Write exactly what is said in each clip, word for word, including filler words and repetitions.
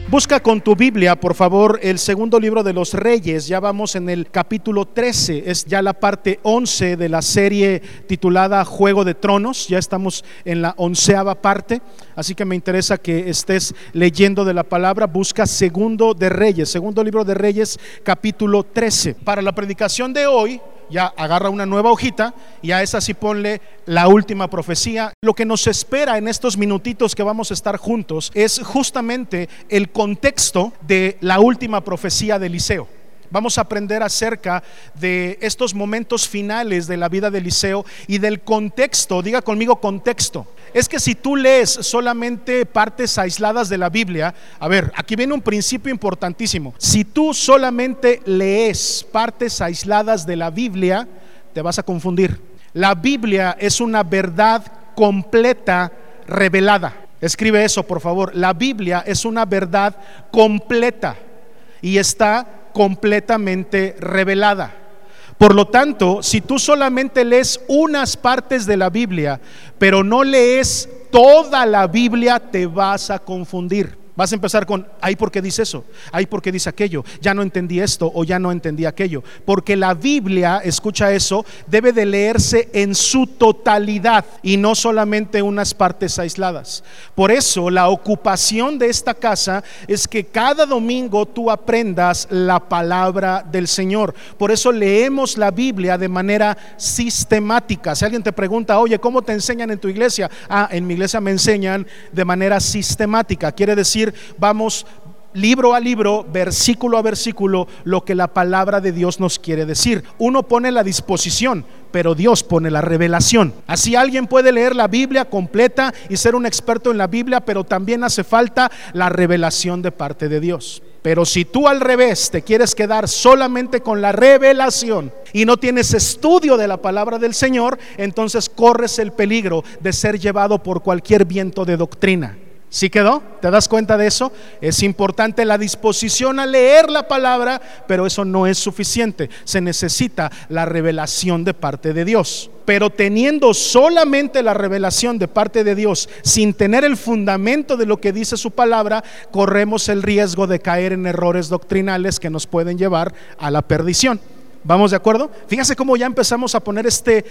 Busca con tu Biblia, por favor, el segundo libro de los Reyes. Ya vamos en el capítulo trece, es ya la parte once de la serie titulada Juego de Tronos. Ya estamos en la onceava parte, así que me interesa que estés leyendo de la palabra. Busca segundo de Reyes, segundo libro de Reyes, capítulo trece. Para la predicación de hoy, ya agarra una nueva hojita y a esa sí ponle la última profecía. Lo que nos espera en estos minutitos que vamos a estar juntos es justamente el contexto de la última profecía de Eliseo. Vamos a aprender acerca de estos momentos finales de la vida de Eliseo y del contexto. Diga conmigo contexto. Es que si tú lees solamente partes aisladas de la Biblia, a ver, aquí viene un principio importantísimo. Si tú solamente lees partes aisladas de la Biblia, te vas a confundir. La Biblia es una verdad completa revelada. Escribe eso, por favor. La Biblia es una verdad completa y está completamente revelada. Por lo tanto, si tú solamente lees unas partes de la Biblia, pero no lees toda la Biblia, te vas a confundir. Vas a empezar con, ay, ¿por qué dice eso? Ay, ¿por qué dice aquello? Ya no entendí esto o ya no entendí aquello. Porque la Biblia, escucha eso, debe de leerse en su totalidad y no solamente unas partes aisladas. Por eso la ocupación de esta casa es que cada domingo tú aprendas la palabra del Señor. Por eso leemos la Biblia de manera sistemática. Si alguien te pregunta, oye, ¿cómo te enseñan en tu iglesia? Ah, en mi iglesia me enseñan de manera sistemática. Quiere decir, vamos libro a libro, versículo a versículo, lo que la palabra de Dios nos quiere decir. Uno pone la disposición, pero Dios pone la revelación. Así alguien puede leer la Biblia completa y ser un experto en la Biblia, pero también hace falta la revelación de parte de Dios. Pero si tú al revés te quieres quedar solamente con la revelación y no tienes estudio de la palabra del Señor, entonces corres el peligro de ser llevado por cualquier viento de doctrina. ¿Sí quedó? ¿Te das cuenta de eso? Es importante la disposición a leer la palabra, pero eso no es suficiente. Se necesita la revelación de parte de Dios. Pero teniendo solamente la revelación de parte de Dios, sin tener el fundamento de lo que dice su palabra, corremos el riesgo de caer en errores doctrinales que nos pueden llevar a la perdición. ¿Vamos de acuerdo? Fíjase cómo ya empezamos a poner este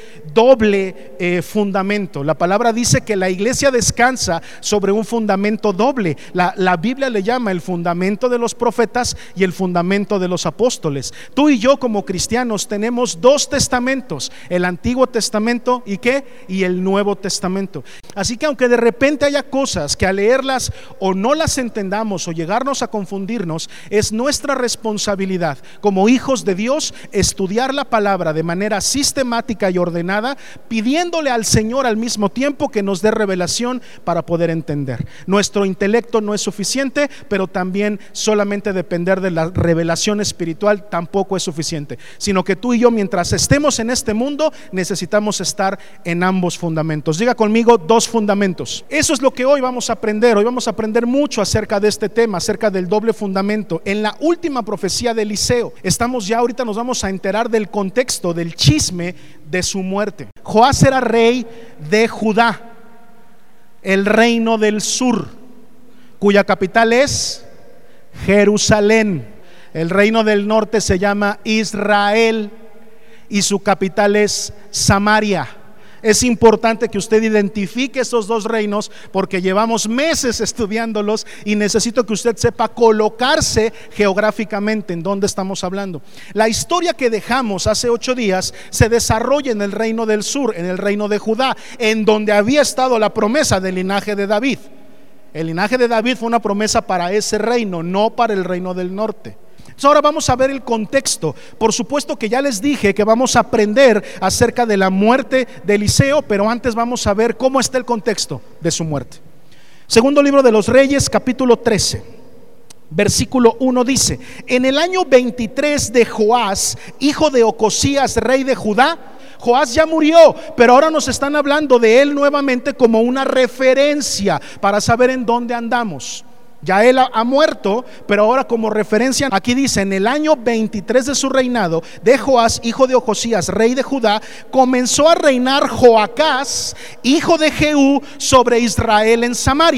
doble eh, fundamento. La palabra dice que la iglesia descansa sobre un fundamento doble. La, la Biblia le llama el fundamento de los profetas y el fundamento de los apóstoles. Tú y yo como cristianos tenemos dos testamentos, el Antiguo Testamento y ¿qué? Y el Nuevo Testamento. Así que aunque de repente haya cosas que al leerlas o no las entendamos o llegarnos a confundirnos, es nuestra responsabilidad como hijos de Dios estudiar la palabra de manera sistemática y ordenada, pidiéndole al Señor al mismo tiempo que nos dé revelación para poder entender. Nuestro intelecto no es suficiente, pero también solamente depender de la revelación espiritual tampoco es suficiente, sino que tú y yo, mientras estemos en este mundo, necesitamos estar en ambos fundamentos. Diga conmigo, dos fundamentos. Eso es lo que hoy vamos a aprender. Hoy vamos a aprender mucho acerca de este tema, acerca del doble fundamento. En la última profecía de Eliseo, estamos ya ahorita nos vamos a enterar del contexto, del chisme de su muerte. Joás era rey de Judá, el reino del sur, cuya capital es Jerusalén. El reino del norte se llama Israel y su capital es Samaria. Es importante que usted identifique esos dos reinos porque llevamos meses estudiándolos y necesito que usted sepa colocarse geográficamente en donde estamos hablando. La historia que dejamos hace ocho días se desarrolla en el reino del sur, en el reino de Judá, en donde había estado la promesa del linaje de David. El linaje de David fue una promesa para ese reino, no para el reino del norte. Ahora vamos a ver el contexto. Por supuesto que ya les dije que vamos a aprender acerca de la muerte de Eliseo, pero antes vamos a ver cómo está el contexto de su muerte. Segundo libro de los Reyes, capítulo trece, versículo uno dice: en el año veintitrés de Joás, hijo de Ocosías, rey de Judá. Joás ya murió, pero ahora nos están hablando de él nuevamente como una referencia para saber en dónde andamos. Ya él ha, ha muerto, pero ahora como referencia, aquí dice: en el año veintitrés de su reinado de Joás, hijo de Ocosías, rey de Judá, comenzó a reinar Joacás, hijo de Jehú, sobre Israel en Samaria.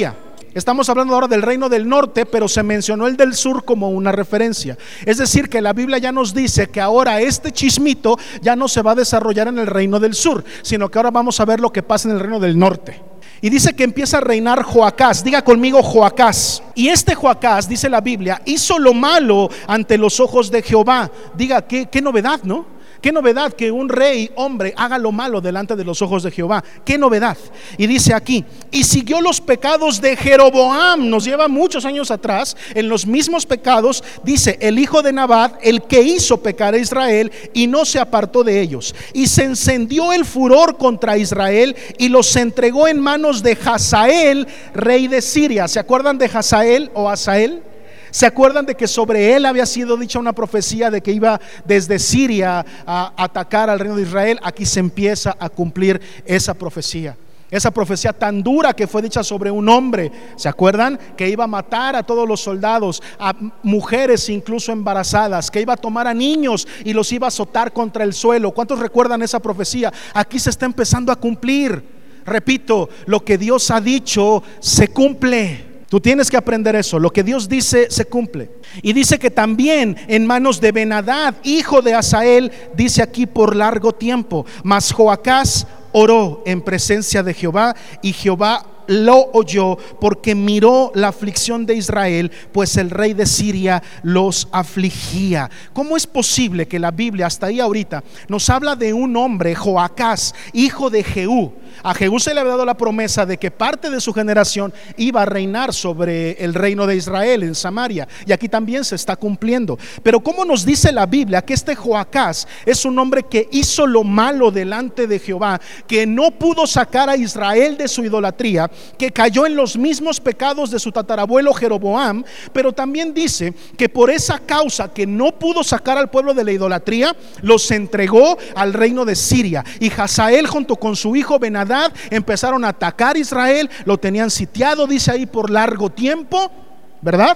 Estamos hablando ahora del reino del norte, pero se mencionó el del sur como una referencia. Es decir, que la Biblia ya nos dice que ahora este chismito ya no se va a desarrollar en el reino del sur, sino que ahora vamos a ver lo que pasa en el reino del norte. Y dice que empieza a reinar Joacás. Diga conmigo Joacás. Y este Joacás, dice la Biblia, hizo lo malo ante los ojos de Jehová. Diga, qué, qué novedad, ¿no? Qué novedad que un rey hombre haga lo malo delante de los ojos de Jehová. Qué novedad. Y dice aquí, y siguió los pecados de Jeroboam. Nos lleva muchos años atrás en los mismos pecados. Dice, el hijo de Nabat, el que hizo pecar a Israel, y no se apartó de ellos. Y se encendió el furor contra Israel y los entregó en manos de Hazael, rey de Siria. ¿Se acuerdan de Hazael o Asael? ¿Se acuerdan de que sobre él había sido dicha una profecía de que iba desde Siria a atacar al reino de Israel? Aquí se empieza a cumplir esa profecía. Esa profecía tan dura que fue dicha sobre un hombre. ¿Se acuerdan? Que iba a matar a todos los soldados, a mujeres incluso embarazadas, que iba a tomar a niños y los iba a azotar contra el suelo. ¿Cuántos recuerdan esa profecía? Aquí se está empezando a cumplir. Repito, lo que Dios ha dicho se cumple. Tú tienes que aprender eso. Lo que Dios dice se cumple. Y dice que también en manos de Ben-Hadad, hijo de Asael, dice aquí por largo tiempo. Mas Joacás oró en presencia de Jehová, y Jehová lo oyó, porque miró la aflicción de Israel, pues el rey de Siria los afligía. ¿Cómo es posible que la Biblia hasta ahí ahorita nos habla de un hombre, Joacás, hijo de Jehú? A Jehú se le había dado la promesa de que parte de su generación iba a reinar sobre el reino de Israel en Samaria, y aquí también se está cumpliendo. Pero ¿cómo nos dice la Biblia que este Joacás es un hombre que hizo lo malo delante de Jehová, que no pudo sacar a Israel de su idolatría, que cayó en los mismos pecados de su tatarabuelo Jeroboam? Pero también dice que por esa causa, que no pudo sacar al pueblo de la idolatría, los entregó al reino de Siria. Y Hazael junto con su hijo Ben-Hadad empezaron a atacar a Israel. Lo tenían sitiado, dice ahí, por largo tiempo, ¿verdad?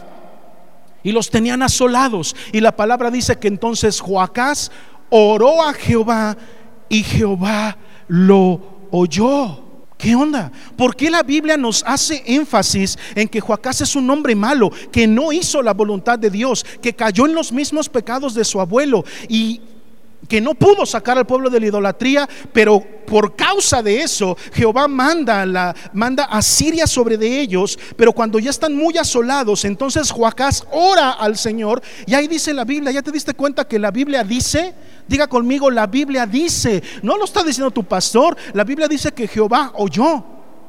Y los tenían asolados. Y la palabra dice que entonces Joacás oró a Jehová, y Jehová lo oyó. ¿Qué onda? ¿Por qué la Biblia nos hace énfasis en que Joacás es un hombre malo, que no hizo la voluntad de Dios, que cayó en los mismos pecados de su abuelo y que no pudo sacar al pueblo de la idolatría? Pero por causa de eso Jehová manda, la, manda a Siria sobre de ellos. Pero cuando ya están muy asolados, entonces Joacás ora al Señor. Y ahí dice la Biblia, ¿ya te diste cuenta que la Biblia dice? Diga conmigo, la Biblia dice, no lo está diciendo tu pastor. La Biblia dice que Jehová oyó,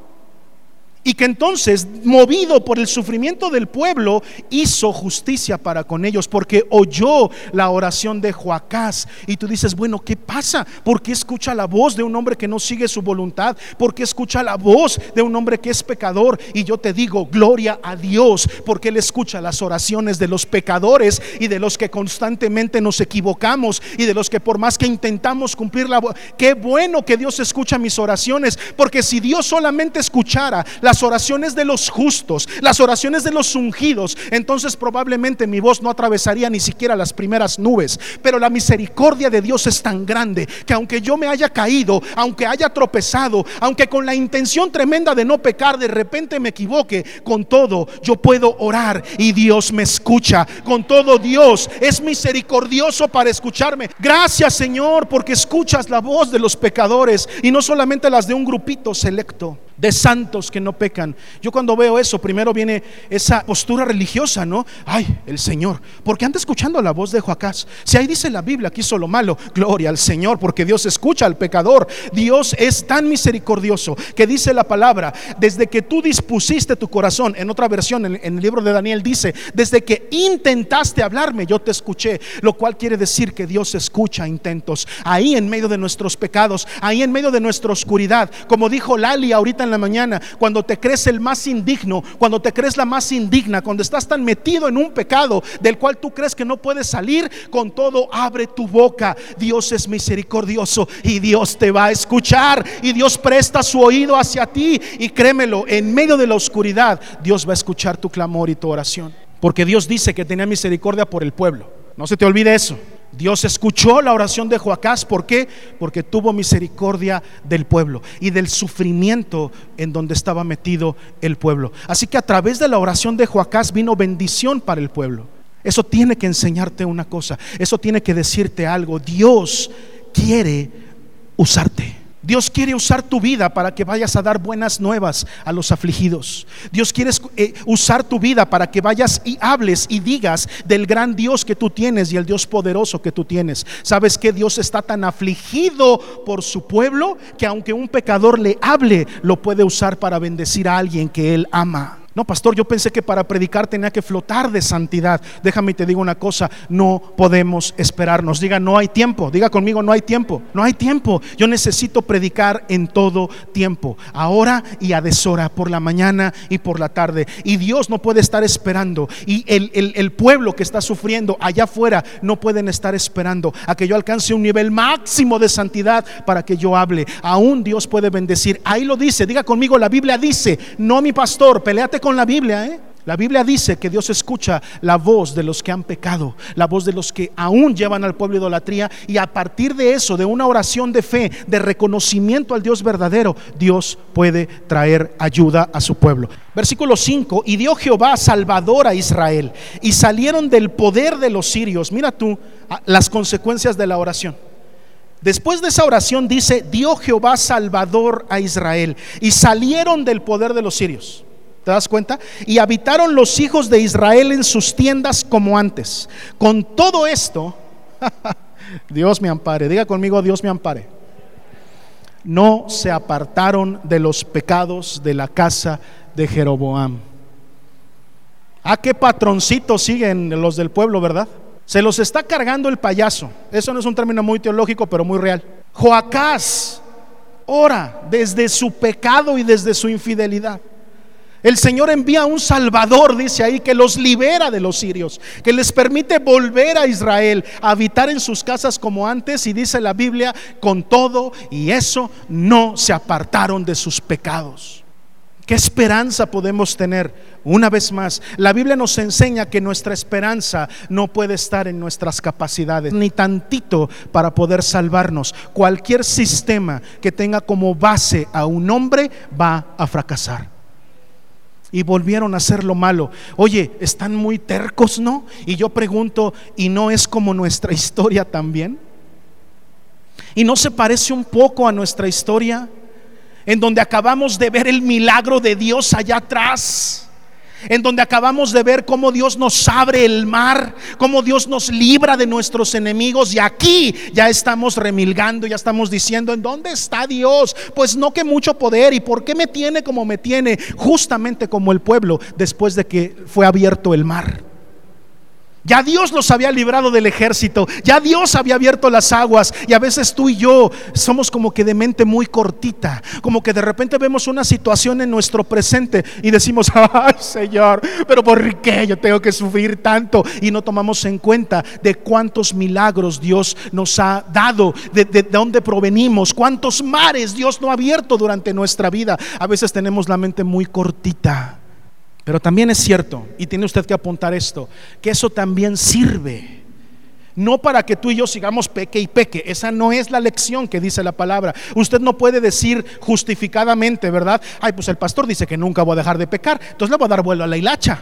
y que entonces, movido por el sufrimiento del pueblo, hizo justicia para con ellos, porque oyó la oración de Joacás. Y tú dices, bueno, ¿qué pasa? ¿Por qué escucha la voz de un hombre que no sigue su voluntad? ¿Por qué escucha la voz de un hombre que es pecador? Y yo te digo, gloria a Dios, porque Él escucha las oraciones de los pecadores y de los que constantemente nos equivocamos, y de los que por más que intentamos cumplir la voz. Qué bueno que Dios escucha mis oraciones, porque si Dios solamente escuchara las oraciones de los justos, las oraciones de los ungidos, entonces probablemente mi voz no atravesaría ni siquiera las primeras nubes. Pero la misericordia de Dios es tan grande que aunque yo me haya caído, aunque haya tropezado, aunque con la intención tremenda de no pecar de repente me equivoque, con todo yo puedo orar y Dios me escucha. Con todo, Dios es misericordioso para escucharme. Gracias, Señor, porque escuchas la voz de los pecadores y no solamente las de un grupito selecto de santos que no pecan. Yo cuando veo eso, primero viene esa postura religiosa, ¿no? Ay, el Señor, porque anda escuchando la voz de Joacás. Si ahí dice la Biblia que hizo lo malo, gloria al Señor, porque Dios escucha al pecador. Dios es tan misericordioso que dice la palabra, desde que tú dispusiste tu corazón, en otra versión, en, en el libro de Daniel dice, desde que intentaste hablarme, yo te escuché. Lo cual quiere decir que Dios escucha intentos, ahí en medio de nuestros pecados, ahí en medio de nuestra oscuridad. Como dijo Lali ahorita en la mañana, cuando te crees el más indigno, cuando te crees la más indigna, cuando estás tan metido en un pecado del cual tú crees que no puedes salir, con todo abre tu boca. Dios es misericordioso y Dios te va a escuchar, y Dios presta su oído hacia ti, y créemelo, en medio de la oscuridad Dios va a escuchar tu clamor y tu oración, porque Dios dice que tenía misericordia por el pueblo. No se te olvide eso. Dios escuchó la oración de Joacás. ¿Por qué? Porque tuvo misericordia del pueblo y del sufrimiento en donde estaba metido el pueblo. Así que a través de la oración de Joacás vino bendición para el pueblo. Eso tiene que enseñarte una cosa, eso tiene que decirte algo. Dios quiere usarte. Dios quiere usar tu vida para que vayas a dar buenas nuevas a los afligidos. Dios quiere eh, usar tu vida para que vayas y hables y digas del gran Dios que tú tienes y el Dios poderoso que tú tienes. ¿Sabes que Dios está tan afligido por su pueblo que aunque un pecador le hable, lo puede usar para bendecir a alguien que Él ama? No, pastor, yo pensé que para predicar tenía que flotar de santidad. Déjame y te digo una cosa, no podemos esperarnos. Diga, no hay tiempo. Diga conmigo, no hay tiempo. No hay tiempo. Yo necesito predicar en todo tiempo, ahora y a deshora, por la mañana y por la tarde. Y Dios no puede estar esperando. Y el, el, el pueblo que está sufriendo allá afuera no pueden estar esperando a que yo alcance un nivel máximo de santidad para que yo hable. Aún Dios puede bendecir. Ahí lo dice, diga conmigo, la Biblia dice, no mi pastor, peleate con con la Biblia, ¿eh? La Biblia dice que Dios escucha la voz de los que han pecado, la voz de los que aún llevan al pueblo a idolatría, y a partir de eso, de una oración de fe, de reconocimiento al Dios verdadero, Dios puede traer ayuda a su pueblo. Versículo cinco: y dio Jehová salvador a Israel, y salieron del poder de los sirios. Mira tú las consecuencias de la oración. Después de esa oración dice, dio Jehová salvador a Israel, y salieron del poder de los sirios. ¿Te das cuenta? Y habitaron los hijos de Israel en sus tiendas como antes. Con todo esto, Dios me ampare. Diga conmigo, Dios me ampare. No se apartaron de los pecados de la casa de Jeroboam. Ah, qué patroncitos siguen los del pueblo, ¿verdad? Se los está cargando el payaso. Eso no es un término muy teológico, pero muy real. Joacás ora desde su pecado y desde su infidelidad. El Señor envía un Salvador, dice ahí, que los libera de los sirios, que les permite volver a Israel, a habitar en sus casas como antes. Y dice la Biblia, con todo y eso no se apartaron de sus pecados. ¿Qué esperanza podemos tener? Una vez más, la Biblia nos enseña que nuestra esperanza no puede estar en nuestras capacidades, ni tantito, para poder salvarnos. Cualquier sistema que tenga como base a un hombre va a fracasar. Y volvieron a hacer lo malo. Oye, están muy tercos, ¿no? Y yo pregunto, ¿y no es como nuestra historia también? ¿Y no se parece un poco a nuestra historia, en donde acabamos de ver el milagro de Dios allá atrás? En donde acabamos de ver cómo Dios nos abre el mar, cómo Dios nos libra de nuestros enemigos, y aquí ya estamos remilgando, ya estamos diciendo, ¿en dónde está Dios? Pues no, que mucho poder. ¿Y por qué me tiene como me tiene? Justamente como el pueblo después de que fue abierto el mar. Ya Dios los había librado del ejército, ya Dios había abierto las aguas. Y a veces tú y yo somos como que de mente muy cortita, como que de repente vemos una situación en nuestro presente y decimos, ay Señor, pero ¿por qué yo tengo que sufrir tanto? Y no tomamos en cuenta de cuántos milagros Dios nos ha dado, de, de, de dónde provenimos, cuántos mares Dios no ha abierto durante nuestra vida. A veces tenemos la mente muy cortita. Pero también es cierto, y tiene usted que apuntar esto, que eso también sirve, no para que tú y yo sigamos peque y peque. Esa no es la lección que dice la palabra. Usted no puede decir justificadamente, ¿verdad? Ay, pues el pastor dice que nunca voy a dejar de pecar, entonces le voy a dar vuelo a la hilacha.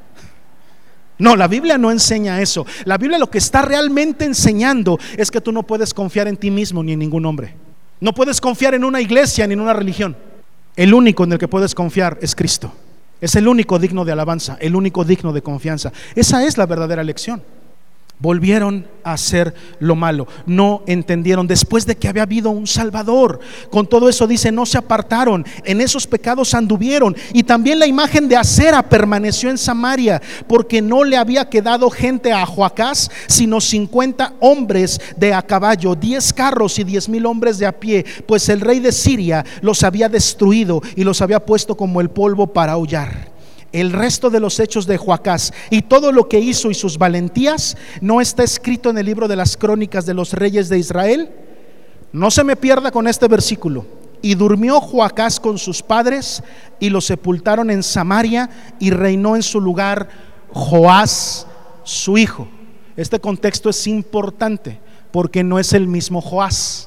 No, la Biblia no enseña eso. La Biblia lo que está realmente enseñando es que tú no puedes confiar en ti mismo ni en ningún hombre. No puedes confiar en una iglesia ni en una religión. El único en el que puedes confiar es Cristo. Es el único digno de alabanza, el único digno de confianza. Esa es la verdadera lección. Volvieron a hacer lo malo, no entendieron después de que había habido un Salvador. Con todo eso dice, no se apartaron, en esos pecados anduvieron. Y también la imagen de Acera permaneció en Samaria, porque no le había quedado gente a Joacás, sino cincuenta hombres de a caballo, diez carros y diez mil hombres de a pie, pues el rey de Siria los había destruido y los había puesto como el polvo para aullar. El resto de los hechos de Joacás y todo lo que hizo y sus valentías no está escrito en el libro de las crónicas de los reyes de Israel. No se me pierda con este versículo. Y durmió Joacás con sus padres y lo sepultaron en Samaria, y reinó en su lugar Joás su hijo. Este contexto es importante porque no es el mismo Joás.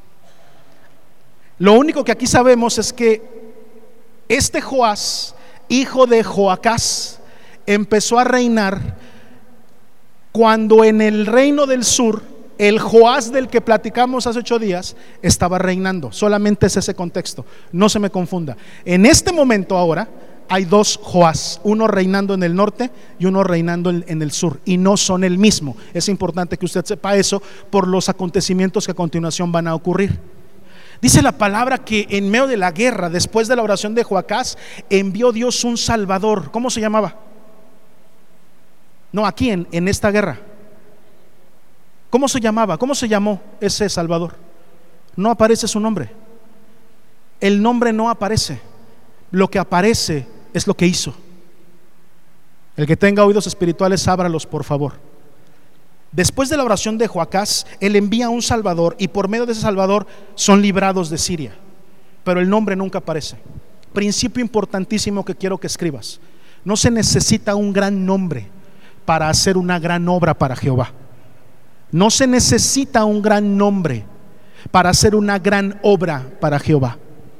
Lo único que aquí sabemos es que este Joás, hijo de Joacás, empezó a reinar cuando en el reino del sur el Joás del que platicamos hace ocho días estaba reinando. Solamente es ese contexto, no se me confunda. En este momento ahora hay dos Joás, uno reinando en el norte y uno reinando en el sur, y no son el mismo. Es importante que usted sepa eso por los acontecimientos que a continuación van a ocurrir. Dice la palabra que en medio de la guerra, después de la oración de Joacás, envió Dios un salvador. ¿Cómo se llamaba? No, aquí en, en esta guerra. ¿Cómo se llamaba? ¿Cómo se llamó ese salvador? No aparece su nombre. El nombre no aparece. Lo que aparece es lo que hizo. El que tenga oídos espirituales, ábralos, por favor. Después de la oración de Joacás, él envía un salvador, y por medio de ese salvador son librados de Siria. Pero el nombre nunca aparece. Principio importantísimo que quiero que escribas: no se necesita un gran nombre para hacer una gran obra para Jehová. No se necesita un gran nombre para hacer una gran obra para Jehová.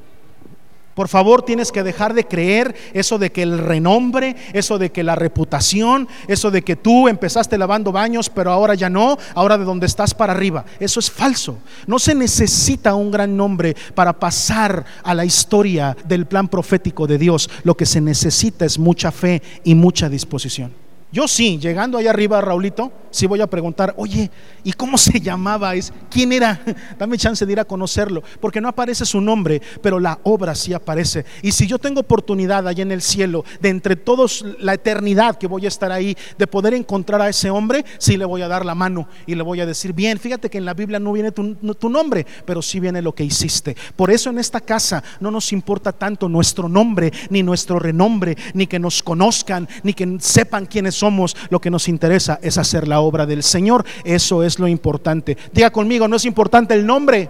Por favor, tienes que dejar de creer eso de que el renombre, eso de que la reputación, eso de que tú empezaste lavando baños pero ahora ya no, ahora de donde estás para arriba. Eso es falso. No se necesita un gran nombre para pasar a la historia del plan profético de Dios. Lo que se necesita es mucha fe y mucha disposición. Yo sí, llegando allá arriba, Raulito, sí voy a preguntar: oye, ¿y cómo se llamaba? ¿Quién era? Dame chance de ir a conocerlo, porque no aparece su nombre, pero la obra sí aparece. Y si yo tengo oportunidad allá en el cielo, de entre todos la eternidad que voy a estar ahí, de poder encontrar a ese hombre, sí le voy a dar la mano y le voy a decir: bien, fíjate que en la Biblia no viene tu, tu nombre, pero sí viene lo que hiciste. Por eso en esta casa no nos importa tanto nuestro nombre, ni nuestro renombre, ni que nos conozcan, ni que sepan quiénes somos. Lo que nos interesa es hacer la obra del Señor. Eso es lo importante. Diga conmigo: no es importante el nombre,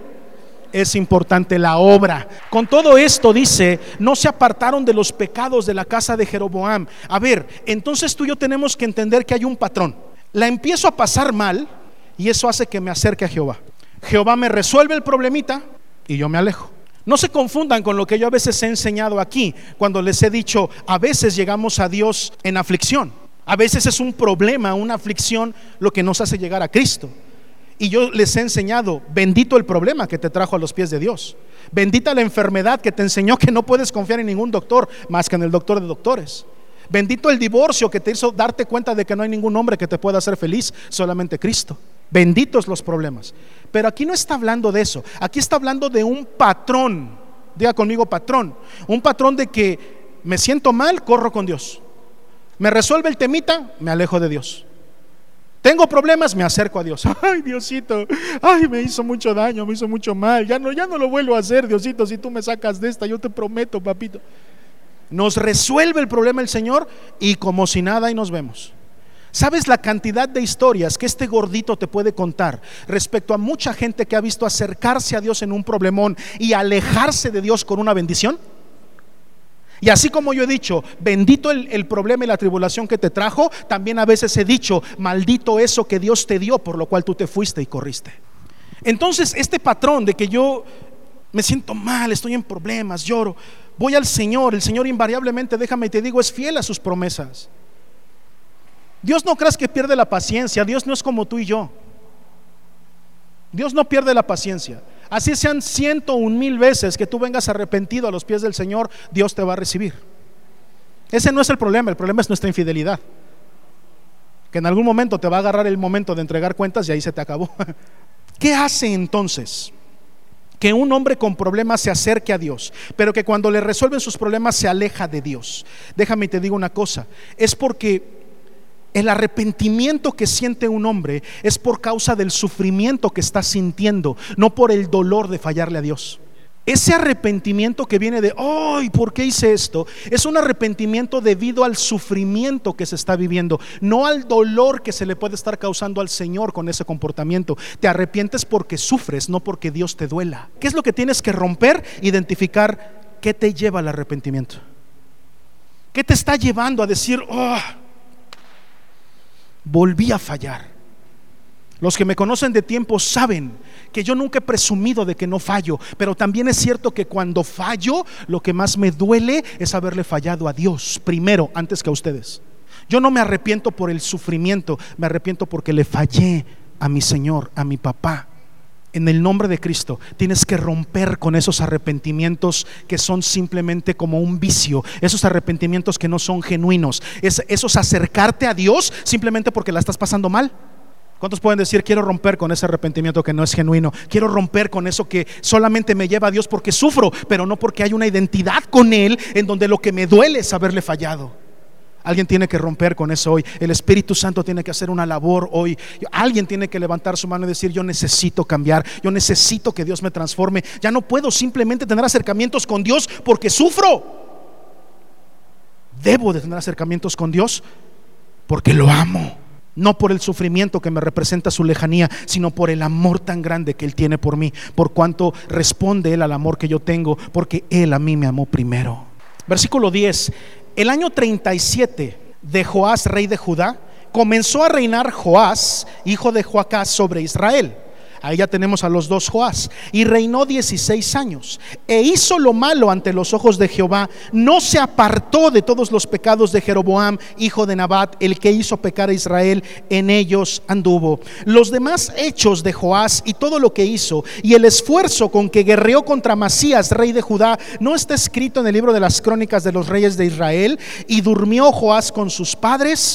es importante la obra. Con todo esto dice: no se apartaron de los pecados de la casa de Jeroboam. A ver, entonces tú y yo tenemos que entender que hay un patrón. La empiezo a pasar mal y eso hace que me acerque a Jehová. Jehová me resuelve el problemita y yo me alejo. No se confundan con lo que yo a veces he enseñado aquí, cuando les he dicho: a veces llegamos a Dios en aflicción. A veces es un problema, una aflicción, lo que nos hace llegar a Cristo. Y yo les he enseñado: bendito el problema que te trajo a los pies de Dios. Bendita la enfermedad que te enseñó que no puedes confiar en ningún doctor más que en el doctor de doctores. Bendito el divorcio que te hizo darte cuenta de que no hay ningún hombre que te pueda hacer feliz, solamente Cristo. Benditos los problemas. Pero aquí no está hablando de eso. Aquí está hablando de un patrón. Diga conmigo: patrón. Un patrón de que me siento mal, corro con Dios. Me resuelve el temita, me alejo de Dios. Tengo problemas, me acerco a Dios. Ay, Diosito, ay, me hizo mucho daño, me hizo mucho mal. Ya no, ya no lo vuelvo a hacer, Diosito. Si tú me sacas de esta, yo te prometo, papito. Nos resuelve el problema el Señor y como si nada, y nos vemos. ¿Sabes la cantidad de historias que este gordito te puede contar respecto a mucha gente que ha visto acercarse a Dios en un problemón y alejarse de Dios con una bendición? Y así como yo he dicho: bendito el, el problema y la tribulación que te trajo, también a veces he dicho: maldito eso que Dios te dio, por lo cual tú te fuiste y corriste. Entonces este patrón de que yo me siento mal, estoy en problemas, lloro, voy al Señor, el Señor invariablemente, déjame y te digo, es fiel a sus promesas. Dios no creas que pierde la paciencia. Dios no es como tú y yo. Dios no pierde la paciencia. Así sean ciento un mil veces que tú vengas arrepentido a los pies del Señor, Dios te va a recibir. Ese no es el problema. El problema es nuestra infidelidad, que en algún momento te va a agarrar el momento de entregar cuentas y ahí se te acabó. ¿Qué hace entonces que un hombre con problemas se acerque a Dios, pero que cuando le resuelven sus problemas se aleja de Dios? Déjame y te digo una cosa: es porque el arrepentimiento que siente un hombre es por causa del sufrimiento que está sintiendo, no por el dolor de fallarle a Dios. Ese arrepentimiento que viene de ¡ay! ¿Por qué hice esto? Es un arrepentimiento debido al sufrimiento que se está viviendo, no al dolor que se le puede estar causando al Señor con ese comportamiento. Te arrepientes porque sufres, no porque Dios te duela. ¿Qué es lo que tienes que romper? Identificar qué te lleva al arrepentimiento. ¿Qué te está llevando a decir: oh, volví a fallar? Los que me conocen de tiempo saben que yo nunca he presumido de que no fallo, pero también es cierto que cuando fallo, lo que más me duele es haberle fallado a Dios primero, antes que a ustedes. Yo no me arrepiento por el sufrimiento, me arrepiento porque le fallé a mi Señor, a mi papá. En el nombre de Cristo tienes que romper con esos arrepentimientos que son simplemente como un vicio, esos arrepentimientos que no son genuinos, es, esos acercarte a Dios simplemente porque la estás pasando mal. ¿Cuántos pueden decir: quiero romper con ese arrepentimiento que no es genuino? Quiero romper con eso que solamente me lleva a Dios porque sufro, pero no porque hay una identidad con Él en donde lo que me duele es haberle fallado. Alguien tiene que romper con eso hoy. El Espíritu Santo tiene que hacer una labor hoy. Alguien tiene que levantar su mano y decir: yo necesito cambiar, yo necesito que Dios me transforme. Ya no puedo simplemente tener acercamientos con Dios porque sufro. Debo de tener acercamientos con Dios porque lo amo. No por el sufrimiento que me representa su lejanía, sino por el amor tan grande que Él tiene por mí, por cuanto responde Él al amor que yo tengo, porque Él a mí me amó primero. Versículo diez. El año treinta y siete de Joás, rey de Judá, comenzó a reinar Joás, hijo de Joacás, sobre Israel. Ahí ya tenemos a los dos Joás. Y reinó dieciséis años e hizo lo malo ante los ojos de Jehová. No se apartó de todos los pecados de Jeroboam, hijo de Nabat, el que hizo pecar a Israel. En ellos anduvo. Los demás hechos de Joás y todo lo que hizo y el esfuerzo con que guerreó contra Amasías, rey de Judá, no está escrito en el libro de las crónicas de los reyes de Israel. Y durmió Joás con sus padres.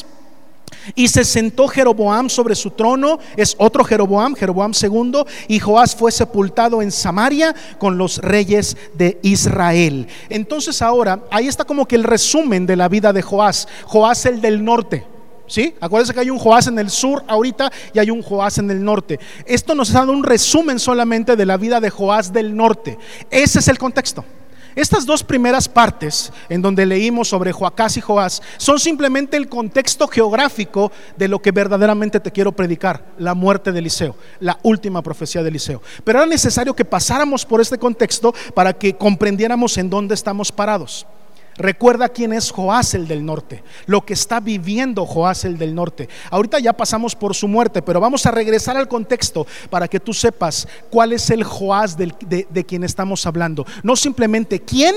Y se sentó Jeroboam sobre su trono. Es otro Jeroboam, Jeroboam segundo. Y Joás fue sepultado en Samaria con los reyes de Israel. Entonces ahora, ahí está como que el resumen de la vida de Joás. Joás el del norte, ¿sí? Acuérdense que hay un Joás en el sur ahorita y hay un Joás en el norte. Esto nos está dando un resumen solamente de la vida de Joás del norte. Ese es el contexto. Estas dos primeras partes en donde leímos sobre Joacás y Joás son simplemente el contexto geográfico de lo que verdaderamente te quiero predicar: la muerte de Eliseo, la última profecía de Eliseo. Pero era necesario que pasáramos por este contexto para que comprendiéramos en dónde estamos parados. Recuerda quién es Joás el del norte, lo que está viviendo Joás el del norte. Ahorita ya pasamos por su muerte, pero vamos a regresar al contexto para que tú sepas cuál es el Joás del, de, de quien estamos hablando. No simplemente quién,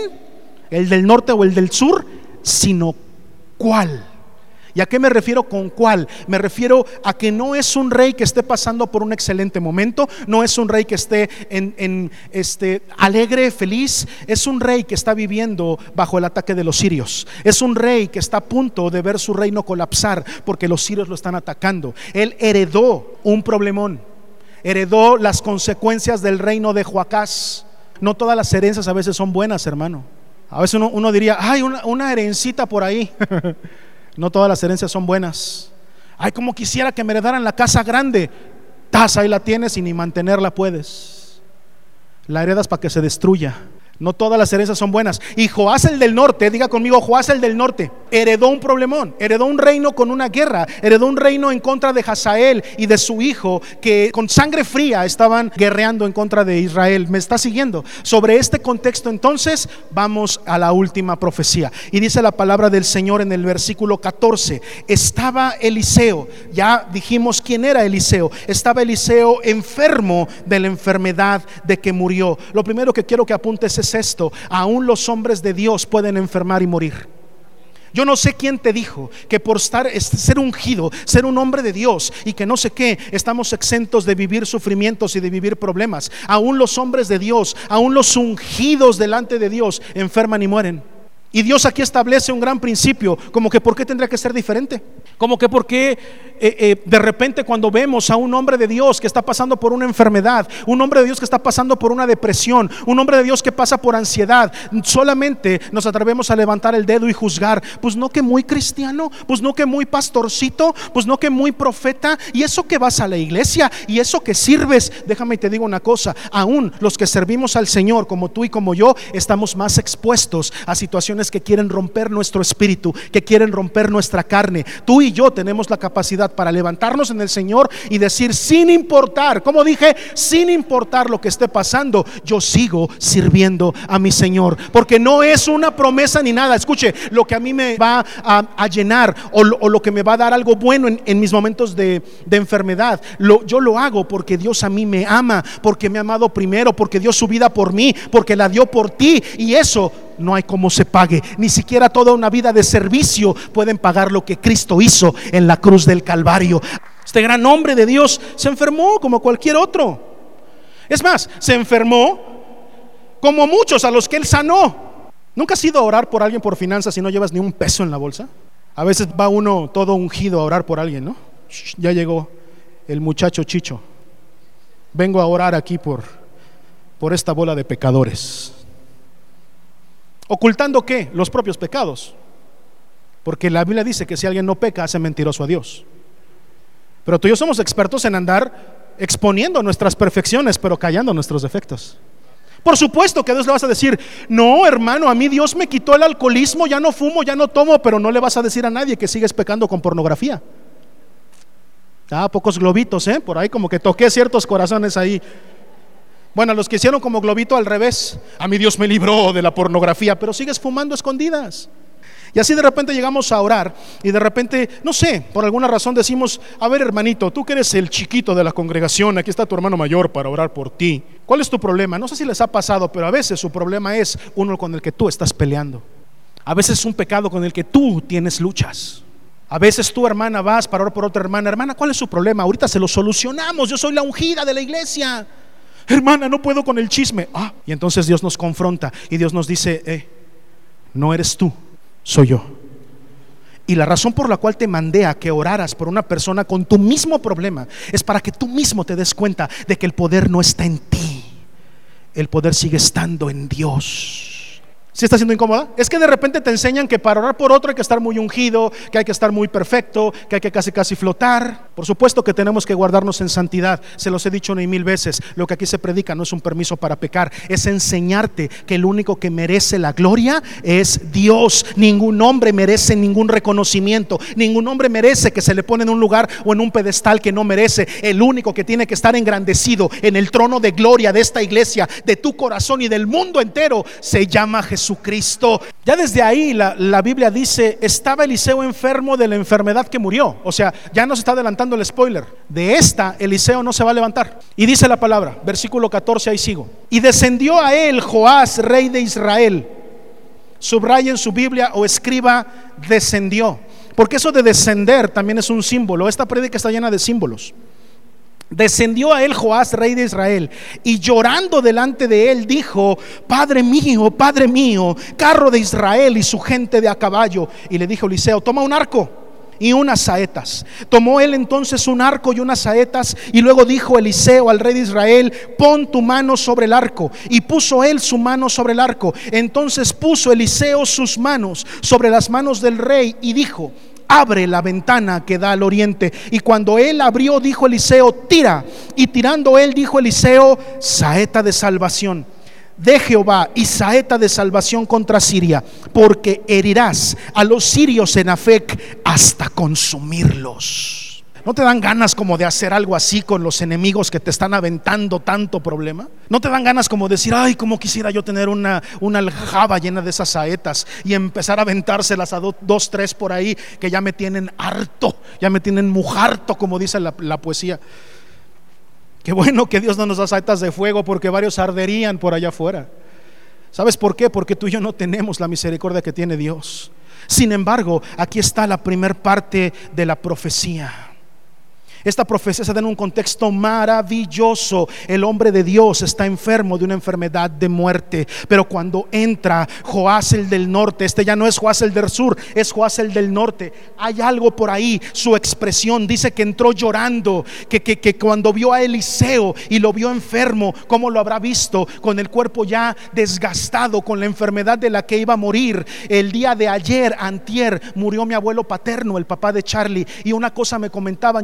el del norte o el del sur, sino cuál. ¿Y a qué me refiero con cuál? Me refiero a que no es un rey que esté pasando por un excelente momento, no es un rey que esté en, en este, alegre, feliz. Es un rey que está viviendo bajo el ataque de los sirios. Es un rey que está a punto de ver su reino colapsar porque los sirios lo están atacando. Él heredó un problemón, heredó las consecuencias del reino de Joacás. No todas las herencias a veces son buenas, hermano. A veces uno, uno diría: ay, una, una herencita por ahí. No todas las herencias son buenas. Ay, como quisiera que me heredaran la casa grande. Tas, ahí la tienes y ni mantenerla puedes. La heredas para que se destruya. No todas las herencias son buenas. Y Joás el del norte, diga conmigo, Joás el del norte, heredó un problemón, heredó un reino con una guerra, heredó un reino en contra de Hazael y de su hijo, que con sangre fría estaban guerreando en contra de Israel. ¿Me está siguiendo? Sobre este contexto entonces vamos a la última profecía. Y dice la palabra del Señor en el versículo catorce: estaba Eliseo, ya dijimos quién era Eliseo, estaba Eliseo enfermo de la enfermedad de que murió. Lo primero que quiero que apuntes es esto: aún los hombres de Dios pueden enfermar y morir. Yo no sé quién te dijo que por estar, ser ungido, ser un hombre de Dios y que no sé qué, estamos exentos de vivir sufrimientos y de vivir problemas. Aún los hombres de Dios, aún los ungidos delante de Dios enferman y mueren. Y Dios aquí establece un gran principio, como que ¿por qué tendría que ser diferente? Como que ¿por qué eh, eh, de repente cuando vemos a un hombre de Dios que está pasando por una enfermedad, un hombre de Dios que está pasando por una depresión, un hombre de Dios que pasa por ansiedad, solamente nos atrevemos a levantar el dedo y juzgar? Pues no que muy cristiano, pues no que muy pastorcito, pues no que muy profeta, y eso que vas a la iglesia, y eso que sirves. Déjame y te digo una cosa: aún los que servimos al Señor como tú y como yo estamos más expuestos a situaciones situaciones que quieren romper nuestro espíritu, que quieren romper nuestra carne. Tú y yo tenemos la capacidad para levantarnos en el Señor y decir, sin importar, como dije, sin importar lo que esté pasando, yo sigo sirviendo a mi Señor, porque no es una promesa ni nada. Escuche, lo que a mí me va a, a llenar o lo, o lo que me va a dar algo bueno en, en mis momentos de, de enfermedad, lo, yo lo hago porque Dios a mí me ama, porque me ha amado primero, porque dio su vida por mí, porque la dio por ti, y eso no hay cómo se pague. Ni siquiera toda una vida de servicio pueden pagar lo que Cristo hizo en la cruz del Calvario. Este gran hombre de Dios se enfermó como cualquier otro. Es más, se enfermó como muchos a los que él sanó. ¿Nunca has ido a orar por alguien por finanzas y no llevas ni un peso en la bolsa? A veces va uno todo ungido a orar por alguien, ¿no? Ya llegó el muchacho Chicho. Vengo a orar aquí por, por esta bola de pecadores. ¿Ocultando qué? Los propios pecados. Porque la Biblia dice que si alguien no peca, hace mentiroso a Dios. Pero tú y yo somos expertos en andar exponiendo nuestras perfecciones, pero callando nuestros defectos. Por supuesto que a Dios le vas a decir, no hermano, a mí Dios me quitó el alcoholismo, ya no fumo, ya no tomo, pero no le vas a decir a nadie que sigues pecando con pornografía. Ah, pocos globitos, ¿eh? Por ahí como que toqué ciertos corazones ahí. Bueno, los que hicieron como globito al revés, a mí Dios me libró de la pornografía, pero sigues fumando escondidas. Y así de repente llegamos a orar y de repente, no sé, por alguna razón decimos, a ver hermanito, tú que eres el chiquito de la congregación, aquí está tu hermano mayor para orar por ti. ¿Cuál es tu problema? No sé si les ha pasado, pero a veces su problema es uno con el que tú estás peleando. A veces es un pecado con el que tú tienes luchas. A veces tu hermana vas para orar por otra hermana. Hermana, ¿cuál es su problema? Ahorita se lo solucionamos, yo soy la ungida de la iglesia. Hermana, no puedo con el chisme. Ah, y entonces Dios nos confronta y Dios nos dice, eh, no eres tú, soy yo. Y la razón por la cual te mandé a que oraras por una persona con tu mismo problema es para que tú mismo te des cuenta de que el poder no está en ti, el poder sigue estando en Dios. ¿Sí está siendo incómoda? Es que de repente te enseñan que para orar por otro hay que estar muy ungido, que hay que estar muy perfecto, que hay que casi casi flotar. Por supuesto que tenemos que guardarnos en santidad. Se los he dicho una y mil veces. Lo que aquí se predica no es un permiso para pecar, es enseñarte que el único que merece la gloria es Dios. Ningún hombre merece ningún reconocimiento, ningún hombre merece que se le pone en un lugar o en un pedestal que no merece. El único que tiene que estar engrandecido en el trono de gloria de esta iglesia, de tu corazón y del mundo entero, se llama Jesús Jesucristo. Ya desde ahí la, la Biblia dice, estaba Eliseo enfermo de la enfermedad que murió. O sea, ya nos está adelantando el spoiler. De esta Eliseo no se va a levantar. Y dice la palabra, versículo catorce, ahí sigo. Y descendió a él Joás, rey de Israel. Subraya en su Biblia o escriba descendió, porque eso de descender también es un símbolo. Esta prédica está llena de símbolos. Descendió a él Joás, rey de Israel, y llorando delante de él dijo, Padre mío, Padre mío, carro de Israel y su gente de a caballo. Y le dijo Eliseo, toma un arco y unas saetas. Tomó él entonces un arco y unas saetas, y luego dijo Eliseo al rey de Israel, pon tu mano sobre el arco. Y puso él su mano sobre el arco. Entonces puso Eliseo sus manos sobre las manos del rey y dijo, abre la ventana que da al oriente. Y cuando él abrió, dijo Eliseo, tira. Y tirando él, dijo Eliseo, saeta de salvación de Jehová y saeta de salvación contra Siria, porque herirás a los sirios en Afec hasta consumirlos. ¿No te dan ganas como de hacer algo así con los enemigos que te están aventando tanto problema? ¿No te dan ganas como decir, ay, cómo quisiera yo tener una, una aljaba llena de esas saetas y empezar a aventárselas a do, dos, tres por ahí que ya me tienen harto, ya me tienen mujarto, como dice la, la poesía? Qué bueno que Dios no nos da saetas de fuego, porque varios arderían por allá afuera. ¿Sabes por qué? Porque tú y yo no tenemos la misericordia que tiene Dios. Sin embargo, aquí está la primer parte de la profecía. Esta profecía se da en un contexto maravilloso. El hombre de Dios está enfermo de una enfermedad de muerte, pero cuando entra Joás el del norte, este ya no es Joás el del sur, es Joás el del norte, hay algo por ahí. Su expresión dice que entró llorando, que, que, que cuando vio a Eliseo y lo vio enfermo, ¿cómo lo habrá visto? Con el cuerpo ya desgastado, con la enfermedad de la que iba a morir. El día de ayer, antier, murió mi abuelo paterno, el papá de Charlie, y una cosa me comentaban, yo no pude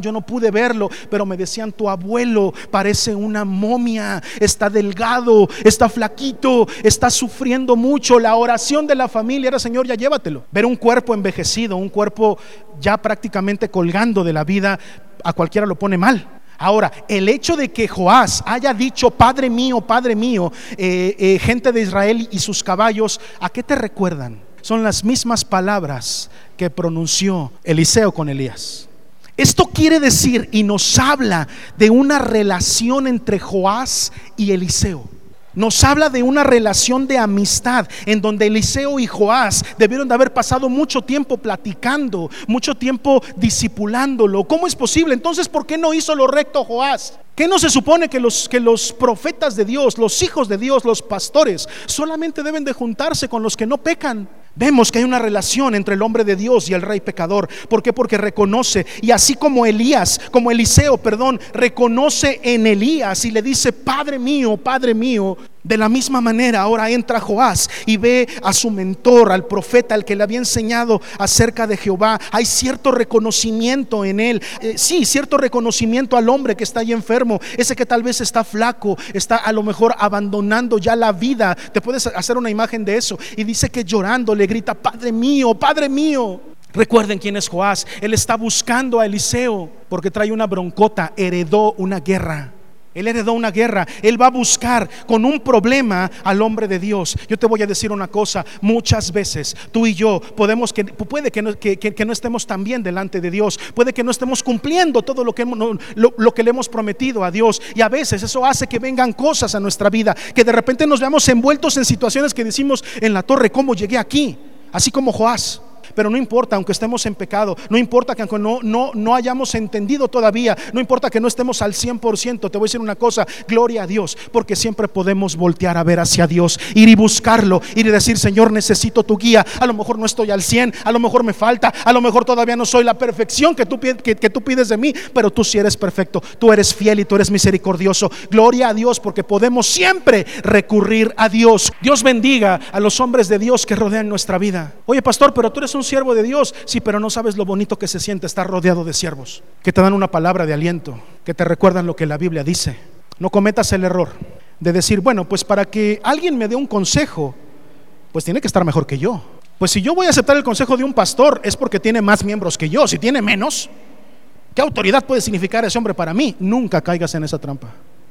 pude verlo, pero me decían: tu abuelo parece una momia, está delgado, está flaquito, está sufriendo mucho. La oración de la familia era: Señor, ya llévatelo. Ver un cuerpo envejecido, un cuerpo ya prácticamente colgando de la vida, a cualquiera lo pone mal. Ahora, el hecho de que Joás haya dicho: Padre mío, Padre mío, eh, eh, gente de Israel y sus caballos, ¿a qué te recuerdan? Son las mismas palabras que pronunció Eliseo con Elías. Esto quiere decir y nos habla de una relación entre Joás y Eliseo. Nos habla de una relación de amistad en donde Eliseo y Joás debieron de haber pasado mucho tiempo platicando, mucho tiempo discipulándolo. ¿Cómo es posible? Entonces, ¿por qué no hizo lo recto Joás? ¿Qué no se supone que los, que los profetas de Dios, los hijos de Dios, los pastores, solamente deben de juntarse con los que no pecan? Vemos que hay una relación entre el hombre de Dios y el rey pecador. ¿Por qué? Porque reconoce, y así como Elías, como Eliseo, perdón, reconoce en Elías y le dice: Padre mío, Padre mío, de la misma manera ahora entra Joás y ve a su mentor, al profeta, al que le había enseñado acerca de Jehová. Hay cierto reconocimiento en él, eh, sí, cierto reconocimiento al hombre que está ahí enfermo, ese que tal vez está flaco, está a lo mejor abandonando ya la vida. Te puedes hacer una imagen de eso. Y dice que llorando le grita: Padre mío, Padre mío. Recuerden quién es Joás. Él está buscando a Eliseo porque trae una broncota, heredó una guerra. Él heredó una guerra. Él va a buscar con un problema al hombre de Dios. Yo te voy a decir una cosa: muchas veces tú y yo podemos que, puede que no, que, que, que no estemos tan bien delante de Dios, puede que no estemos cumpliendo todo lo que, hemos, lo, lo que le hemos prometido a Dios, y a veces eso hace que vengan cosas a nuestra vida, que de repente nos veamos envueltos en situaciones que decimos: en la torre, ¿cómo llegué aquí? Así como Joás. Pero no importa, aunque estemos en pecado, no importa que aunque no, no, no hayamos entendido todavía, no importa que no estemos al cien por ciento, te voy a decir una cosa: gloria a Dios, porque siempre podemos voltear a ver hacia Dios, ir y buscarlo, ir y decir: Señor, necesito tu guía. A lo mejor no estoy al cien, a lo mejor me falta, a lo mejor todavía no soy la perfección que tú, que, que tú pides de mí, pero tú sí eres perfecto, tú eres fiel y tú eres misericordioso. Gloria a Dios, porque podemos siempre recurrir a Dios. Dios bendiga a los hombres de Dios que rodean nuestra vida. Oye, pastor, pero tú eres un siervo de Dios. Sí, pero no sabes lo bonito que se siente estar rodeado de siervos que te dan una palabra de aliento, que te recuerdan lo que la Biblia dice. No cometas el error de decir: bueno, pues para que alguien me dé un consejo, pues tiene que estar mejor que yo. Pues si yo voy a aceptar el consejo de un pastor, es porque tiene más miembros que yo. Si tiene menos, ¿qué autoridad puede significar ese hombre para mí? Nunca caigas en esa trampa.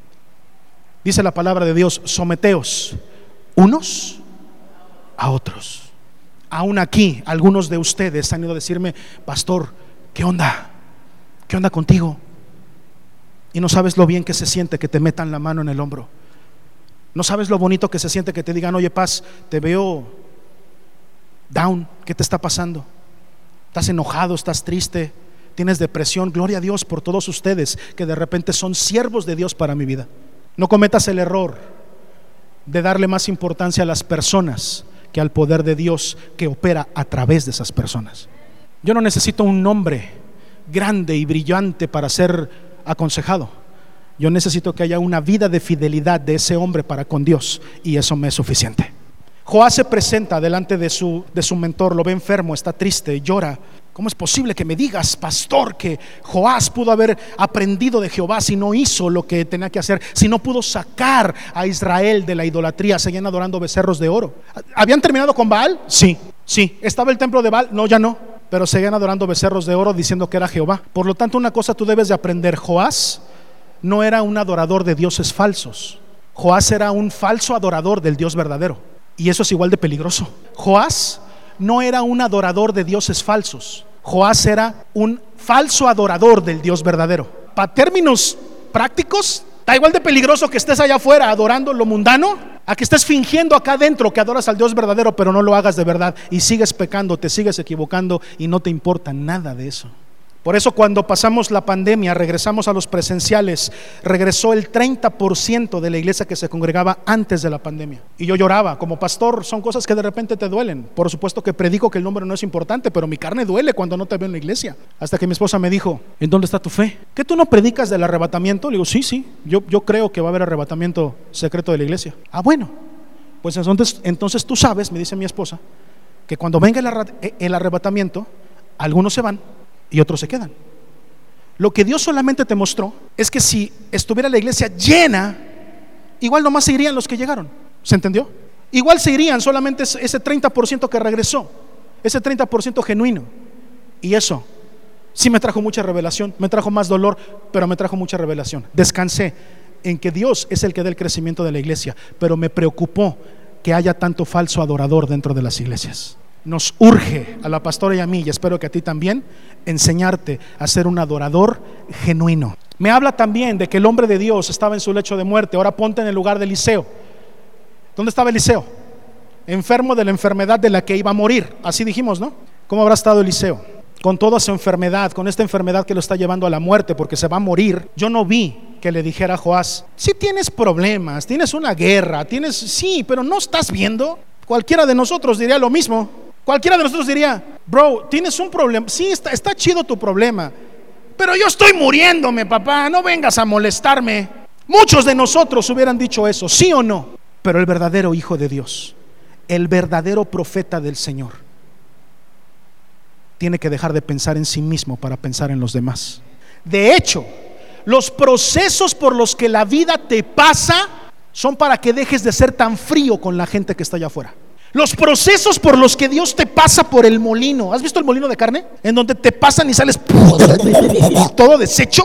Dice la palabra de Dios: someteos unos a otros. Aún aquí algunos de ustedes han ido a decirme: pastor, ¿qué onda? ¿Qué onda contigo? Y no sabes lo bien que se siente que te metan la mano en el hombro. No sabes lo bonito que se siente que te digan: oye, Paz, te veo down, ¿qué te está pasando? ¿Estás enojado? ¿Estás triste? ¿Tienes depresión? Gloria a Dios por todos ustedes que de repente son siervos de Dios para mi vida. No cometas el error de darle más importancia a las personas que al poder de Dios que opera a través de esas personas. Yo no necesito un nombre grande y brillante para ser aconsejado. Yo necesito que haya una vida de fidelidad de ese hombre para con Dios, y eso me es suficiente. Joás se presenta delante de su, de su mentor, lo ve enfermo, está triste, llora. ¿Cómo es posible que me digas, pastor, que Joás pudo haber aprendido de Jehová si no hizo lo que tenía que hacer, si no pudo sacar a Israel de la idolatría? Seguían adorando becerros de oro. ¿Habían terminado con Baal? Sí, sí. ¿Estaba el templo de Baal? No, ya no. Pero seguían adorando becerros de oro diciendo que era Jehová. Por lo tanto, una cosa tú debes de aprender: Joás no era un adorador de dioses falsos. Joás era un falso adorador del Dios verdadero, y eso es igual de peligroso. Joás no era un adorador de dioses falsos. Joás era un falso adorador del Dios verdadero. Para términos prácticos, da igual de peligroso que estés allá afuera adorando lo mundano, a que estés fingiendo acá adentro que adoras al Dios verdadero, pero no lo hagas de verdad y sigues pecando, te sigues equivocando y no te importa nada de eso. Por eso cuando pasamos la pandemia, regresamos a los presenciales, regresó el treinta por ciento de la iglesia que se congregaba antes de la pandemia. Y yo lloraba. Como pastor, son cosas que de repente te duelen. Por supuesto que predico que el número no es importante, pero mi carne duele cuando no te veo en la iglesia. Hasta que mi esposa me dijo: ¿en dónde está tu fe? ¿Qué tú no predicas del arrebatamiento? Le digo: sí, sí, yo, yo creo que va a haber arrebatamiento secreto de la iglesia. Ah, bueno, pues entonces, entonces tú sabes, me dice mi esposa, que cuando venga el, arre, el arrebatamiento, algunos se van y otros se quedan. Lo que Dios solamente te mostró es que si estuviera la iglesia llena, igual nomás se irían los que llegaron. ¿Se entendió? Igual se irían solamente ese treinta por ciento que regresó, ese treinta por ciento genuino. Y eso sí me trajo mucha revelación, me trajo más dolor, pero me trajo mucha revelación. Descansé en que Dios es el que da el crecimiento de la iglesia, pero me preocupó que haya tanto falso adorador dentro de las iglesias. Nos urge a la pastora y a mí, y espero que a ti también, enseñarte a ser un adorador genuino. Me habla también de que el hombre de Dios estaba en su lecho de muerte. Ahora ponte en el lugar de Eliseo. ¿Dónde estaba Eliseo? Enfermo de la enfermedad de la que iba a morir. Así dijimos, ¿no? ¿Cómo habrá estado Eliseo? Con toda su enfermedad, con esta enfermedad que lo está llevando a la muerte porque se va a morir. Yo no vi que le dijera a Joás: si tienes problemas, tienes una guerra, tienes, sí, pero no estás viendo. Cualquiera de nosotros diría lo mismo. Cualquiera de nosotros diría: bro, tienes un problema. Sí, está, está chido tu problema, pero yo estoy muriéndome, papá, no vengas a molestarme. Muchos de nosotros hubieran dicho eso, ¿sí o no? Pero el verdadero hijo de Dios, el verdadero profeta del Señor, tiene que dejar de pensar en sí mismo para pensar en los demás. De hecho, los procesos por los que la vida te pasa son para que dejes de ser tan frío con la gente que está allá afuera. Los procesos por los que Dios te pasa por el molino. ¿Has visto el molino de carne? En donde te pasan y sales todo deshecho.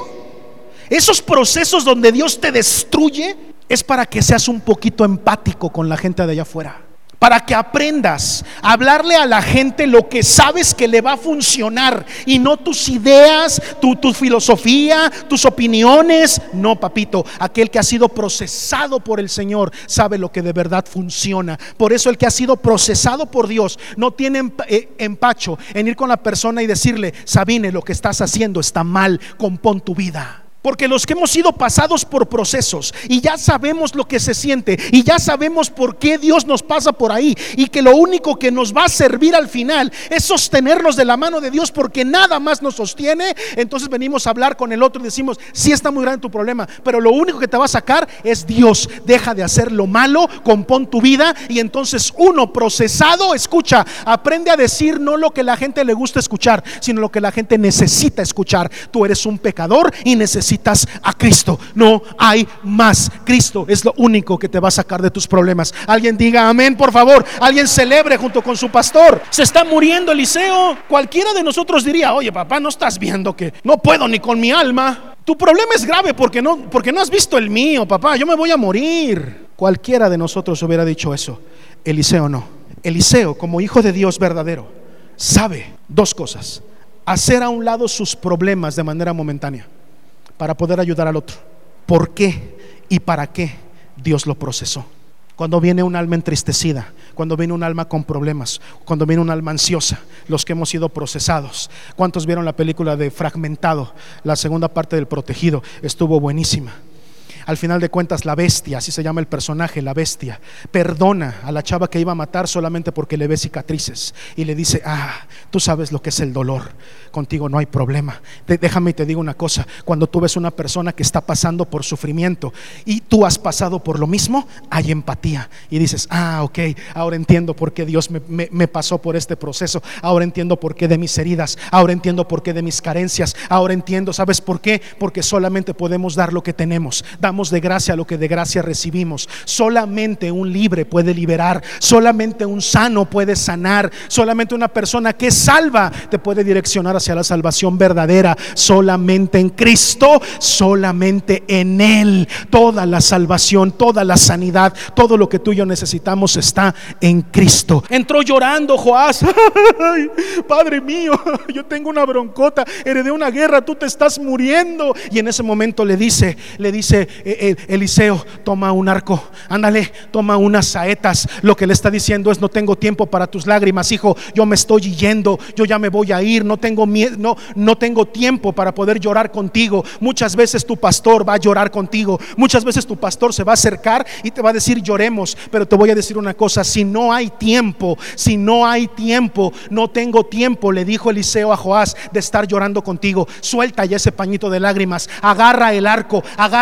Esos procesos donde Dios te destruye es para que seas un poquito empático con la gente de allá afuera, para que aprendas a hablarle a la gente lo que sabes que le va a funcionar, y no tus ideas, tu, tu filosofía, tus opiniones. No, papito, aquel que ha sido procesado por el Señor sabe lo que de verdad funciona. Por eso el que ha sido procesado por Dios no tiene empacho en ir con la persona y decirle: Sabine, lo que estás haciendo está mal, compón tu vida. Porque los que hemos sido pasados por procesos y ya sabemos lo que se siente, y ya sabemos por qué Dios nos pasa por ahí, y que lo único que nos va a servir al final es sostenernos de la mano de Dios, porque nada más nos sostiene. Entonces venimos a hablar con el otro y decimos: sí, está muy grande tu problema, pero lo único que te va a sacar es Dios. Deja de hacer lo malo, compón tu vida. Y entonces uno procesado, escucha, aprende a decir no lo que la gente le gusta escuchar, sino lo que la gente necesita escuchar. Tú eres un pecador y necesitas a Cristo, no hay más. Cristo es lo único que te va a sacar de tus problemas. Alguien diga amén, por favor. Alguien celebre junto con su pastor. Se está muriendo Eliseo. Cualquiera de nosotros diría: oye, papá, ¿no estás viendo que no puedo ni con mi alma? Tu problema es grave porque no, porque no has visto el mío, papá. Yo me voy a morir. Cualquiera de nosotros hubiera dicho eso. Eliseo no. Eliseo, como hijo de Dios verdadero, sabe dos cosas: hacer a un lado sus problemas de manera momentánea para poder ayudar al otro. ¿Por qué y para qué Dios lo procesó? Cuando viene un alma entristecida, cuando viene un alma con problemas, cuando viene un alma ansiosa, los que hemos sido procesados. ¿Cuántos vieron la película de Fragmentado? La segunda parte del Protegido estuvo buenísima. Al final de cuentas, la bestia, así se llama el personaje, la bestia, perdona a la chava que iba a matar solamente porque le ve cicatrices, y le dice: ah, tú sabes lo que es el dolor, contigo no hay problema. De, déjame y te digo una cosa: cuando tú ves una persona que está pasando por sufrimiento y tú has pasado por lo mismo, hay empatía, y dices: ah, ok, ahora entiendo por qué Dios me, me, me pasó por este proceso, ahora entiendo por qué de mis heridas, ahora entiendo por qué de mis carencias, ahora entiendo, ¿sabes por qué? Porque solamente podemos dar lo que tenemos. Damos de gracia lo que de gracia recibimos. Solamente un libre puede liberar, solamente un sano puede sanar, solamente una persona que es salva te puede direccionar hacia la salvación verdadera. Solamente en Cristo, solamente en Él. Toda la salvación, toda la sanidad, todo lo que tú y yo necesitamos está en Cristo. Entró llorando Joás: ay, Padre mío, yo tengo una broncota, heredé una guerra, tú te estás muriendo. Y en ese momento le dice, le dice eh, eh, Eliseo: toma un arco, ándale, toma unas saetas. Lo que le está diciendo es: no tengo tiempo para tus lágrimas, hijo, yo me estoy yendo, yo ya me voy a ir, no tengo miedo, no, no tengo tiempo para poder llorar contigo. Muchas veces tu pastor va a llorar contigo, muchas veces tu pastor se va a acercar y te va a decir: lloremos. Pero te voy a decir una cosa: si no hay tiempo, si no hay tiempo, no tengo tiempo, le dijo Eliseo a Joás, de estar llorando contigo. Suelta ya ese pañito de lágrimas, agarra el arco, agarra la saeta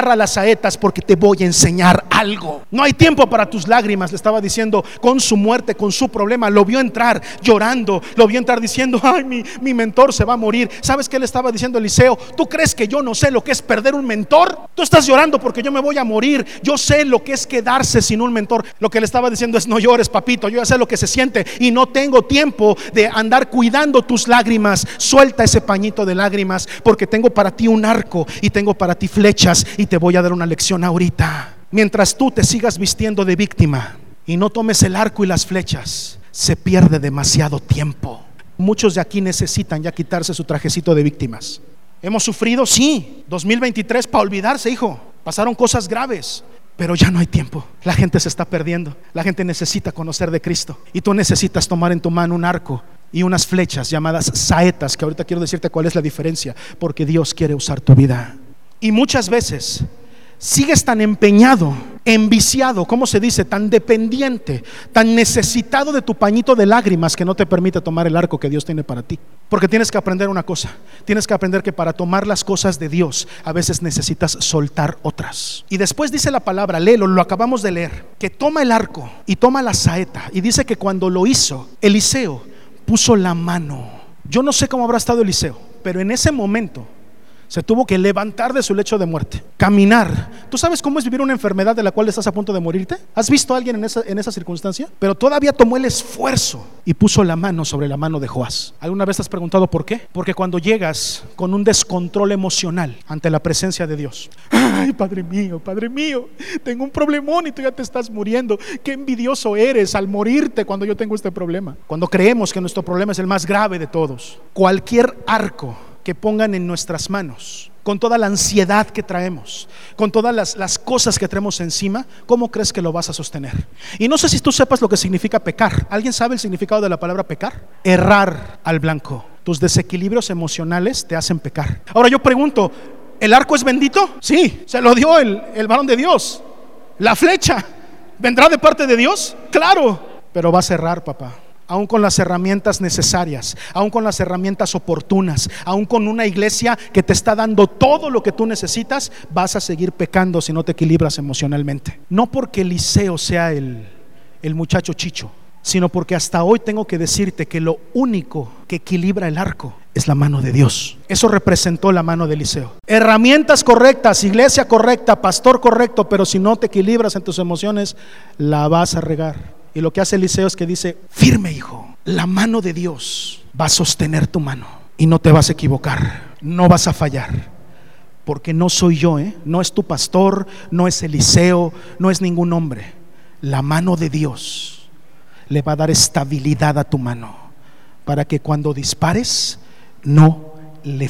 saetas porque te voy a enseñar algo. No hay tiempo para tus lágrimas, le estaba diciendo, con su muerte, con su problema. Lo vio entrar llorando, lo vio entrar diciendo, ay, mi, mi mentor se va a morir. ¿Sabes qué le estaba diciendo Eliseo? ¿Tú crees que yo no sé lo que es perder un mentor? Tú estás llorando porque yo me voy a morir. Yo sé lo que es quedarse sin un mentor. Lo que le estaba diciendo es, no llores, papito, yo ya sé lo que se siente y no tengo tiempo de andar cuidando tus lágrimas. Suelta ese pañito de lágrimas porque tengo para ti un arco y tengo para ti flechas y te voy a dar una lección ahorita. Mientras tú te sigas vistiendo de víctima y no tomes el arco y las flechas, se pierde demasiado tiempo. Muchos de aquí necesitan ya quitarse su trajecito de víctimas. Hemos sufrido, sí, dos mil veintitrés para olvidarse, hijo. Pasaron cosas graves, pero ya no hay tiempo. La gente se está perdiendo. La gente necesita conocer de Cristo. Y tú necesitas tomar en tu mano un arco y unas flechas llamadas saetas, que ahorita quiero decirte cuál es la diferencia, porque Dios quiere usar tu vida. Y muchas veces sigues tan empeñado, enviciado, ¿cómo se dice? Tan dependiente, tan necesitado de tu pañito de lágrimas que no te permite tomar el arco que Dios tiene para ti. Porque tienes que aprender una cosa, tienes que aprender que para tomar las cosas de Dios a veces necesitas soltar otras. Y después dice la palabra, léelo, lo acabamos de leer, que toma el arco y toma la saeta, y dice que cuando lo hizo, Eliseo puso la mano. Yo no sé cómo habrá estado Eliseo, pero en ese momento se tuvo que levantar de su lecho de muerte, caminar. ¿Tú sabes cómo es vivir una enfermedad de la cual estás a punto de morirte? ¿Has visto a alguien en esa, en esa circunstancia? Pero todavía tomó el esfuerzo y puso la mano sobre la mano de Joás. ¿Alguna vez te has preguntado por qué? Porque cuando llegas con un descontrol emocional ante la presencia de Dios, ay, Padre mío, Padre mío, tengo un problemón y tú ya te estás muriendo. Qué envidioso eres al morirte cuando yo tengo este problema. Cuando creemos que nuestro problema es el más grave de todos, cualquier arco que pongan en nuestras manos, con toda la ansiedad que traemos, con todas las, las cosas que traemos encima, ¿cómo crees que lo vas a sostener? Y no sé si tú sepas lo que significa pecar. ¿Alguien sabe el significado de la palabra pecar? Errar al blanco. Tus desequilibrios emocionales te hacen pecar. Ahora yo pregunto, ¿el arco es bendito? Sí, se lo dio el, el varón de Dios. La flecha, ¿vendrá de parte de Dios? Claro, pero vas a errar, papá. Aún con las herramientas necesarias, aún con las herramientas oportunas, aún con una iglesia que te está dando todo lo que tú necesitas, vas a seguir pecando si no te equilibras emocionalmente. No porque Eliseo sea el, el muchacho chicho, sino porque hasta hoy tengo que decirte que lo único que equilibra el arco es la mano de Dios. Eso representó la mano de Eliseo. Herramientas correctas, iglesia correcta, pastor correcto, pero si no te equilibras en tus emociones, la vas a regar. Y lo que hace Eliseo es que dice, firme, hijo, la mano de Dios va a sostener tu mano y no te vas a equivocar, no vas a fallar, porque no soy yo, ¿eh? No es tu pastor, no es Eliseo, no es ningún hombre. La mano de Dios le va a dar estabilidad a tu mano para que cuando dispares no le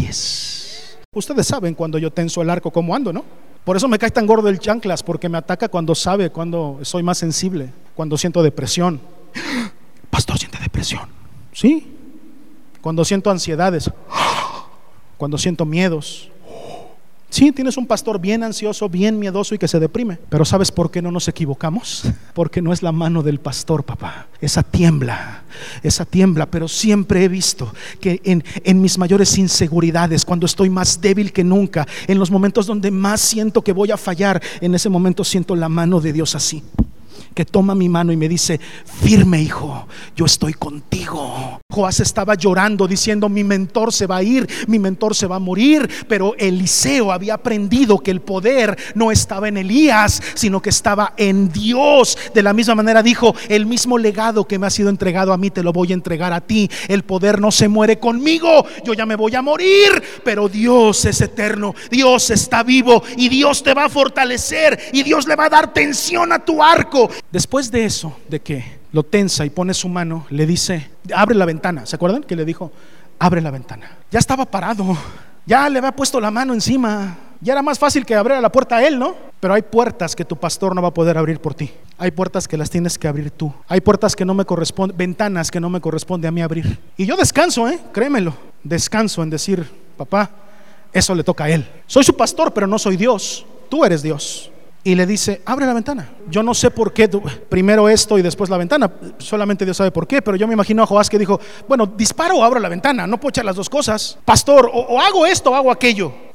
falles. Ustedes saben cuando yo tenso el arco cómo ando, ¿no? Por eso me cae tan gordo el chanclas, porque me ataca cuando sabe, cuando soy más sensible, cuando siento depresión. Pastor, ¿siente depresión? Sí. Cuando siento ansiedades, cuando siento miedos. Sí, tienes un pastor bien ansioso, bien miedoso y que se deprime. Pero ¿sabes por qué no nos equivocamos? Porque no es la mano del pastor, papá. Esa tiembla, esa tiembla. Pero siempre he visto que en, en mis mayores inseguridades, cuando estoy más débil que nunca, en los momentos donde más siento que voy a fallar, en ese momento siento la mano de Dios así, que toma mi mano y me dice, firme, hijo, yo estoy contigo. Joás estaba llorando diciendo, mi mentor se va a ir, mi mentor se va a morir. Pero Eliseo había aprendido que el poder no estaba en Elías, sino que estaba en Dios. De la misma manera dijo, el mismo legado que me ha sido entregado a mí te lo voy a entregar a ti. El poder no se muere conmigo, yo ya me voy a morir, pero Dios es eterno, Dios está vivo y Dios te va a fortalecer y Dios le va a dar tensión a tu arco. Después de eso, de que lo tensa y pone su mano, le dice, abre la ventana. ¿Se acuerdan que le dijo, abre la ventana? Ya estaba parado, ya le había puesto la mano encima, ya era más fácil que abriera la puerta a él, ¿no? Pero hay puertas que tu pastor no va a poder abrir por ti. Hay puertas que las tienes que abrir tú. Hay puertas que no me corresponden, ventanas que no me corresponde a mí abrir. Y yo descanso, ¿eh? Créemelo, descanso en decir, papá, eso le toca a él. Soy su pastor, pero no soy Dios, tú eres Dios. Y le dice, abre la ventana. Yo no sé por qué, primero esto y después la ventana. Solamente Dios sabe por qué. Pero yo me imagino a Joás que dijo, bueno, disparo o abro la ventana. No puedo echar las dos cosas. Pastor, o, o hago esto o hago aquello.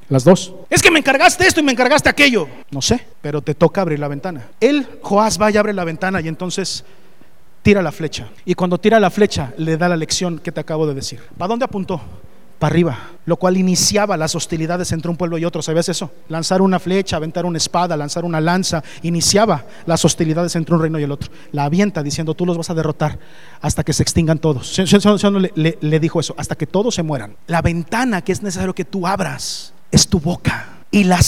Las dos. Es que me encargaste esto y me encargaste aquello. No sé, pero te toca abrir la ventana. Él, Joás, va y abre la ventana y entonces tira la flecha. Y cuando tira la flecha le da la lección que te acabo de decir. ¿Para dónde apuntó? Para arriba, lo cual iniciaba las hostilidades entre un pueblo y otro. ¿Sabías eso? Lanzar una flecha, aventar una espada, lanzar una lanza, iniciaba las hostilidades entre un reino y el otro. La avienta diciendo: tú los vas a derrotar hasta que se extingan todos. Le, le, le dijo eso, hasta que todos se mueran. La ventana que es necesario que tú abras es tu boca, y las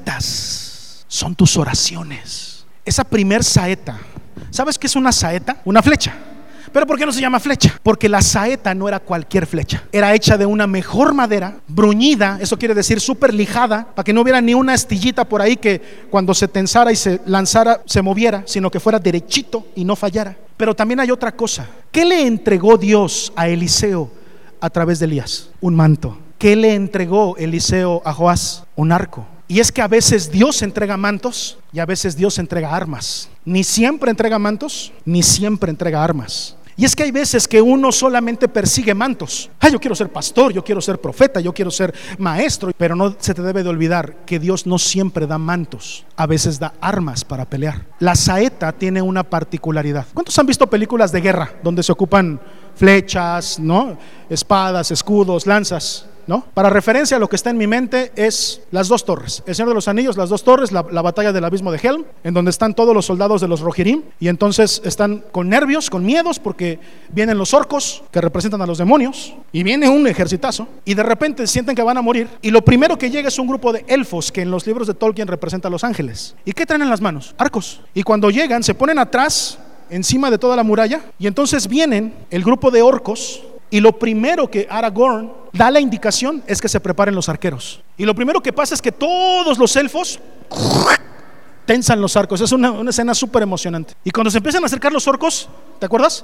saetas son tus oraciones. Esa primer saeta, ¿sabes qué es una saeta? Una flecha. ¿Pero por qué no se llama flecha? Porque la saeta no era cualquier flecha. Era hecha de una mejor madera, bruñida, eso quiere decir súper lijada, para que no hubiera ni una astillita por ahí que cuando se tensara y se lanzara se moviera, sino que fuera derechito y no fallara. Pero también hay otra cosa. ¿Qué le entregó Dios a Eliseo a través de Elías? Un manto. ¿Qué le entregó Eliseo a Joás? Un arco. Y es que a veces Dios entrega mantos y a veces Dios entrega armas. Ni siempre entrega mantos, ni siempre entrega armas. Y es que hay veces que uno solamente persigue mantos. Ah, yo quiero ser pastor, yo quiero ser profeta, yo quiero ser maestro. Pero no se te debe de olvidar que Dios no siempre da mantos, a veces da armas para pelear. La saeta tiene una particularidad. ¿Cuántos han visto películas de guerra donde se ocupan flechas, ¿no? Espadas, escudos, lanzas? ¿No? Para referencia, lo que está en mi mente es las dos torres, el Señor de los Anillos, las dos torres, la, la batalla del abismo de Helm, en donde están todos los soldados de los Rohirrim, y entonces están con nervios, con miedos, porque vienen los orcos que representan a los demonios, y viene un ejercitazo, y de repente sienten que van a morir, y lo primero que llega es un grupo de elfos que en los libros de Tolkien representa a los ángeles. ¿Y qué traen en las manos? Arcos. Y cuando llegan se ponen atrás, encima de toda la muralla, y entonces vienen el grupo de orcos. Y lo primero que Aragorn da la indicación es que se preparen los arqueros. Y lo primero que pasa es que todos los elfos tensan los arcos. Es una, una escena súper emocionante. Y cuando se empiezan a acercar los orcos, ¿te acuerdas?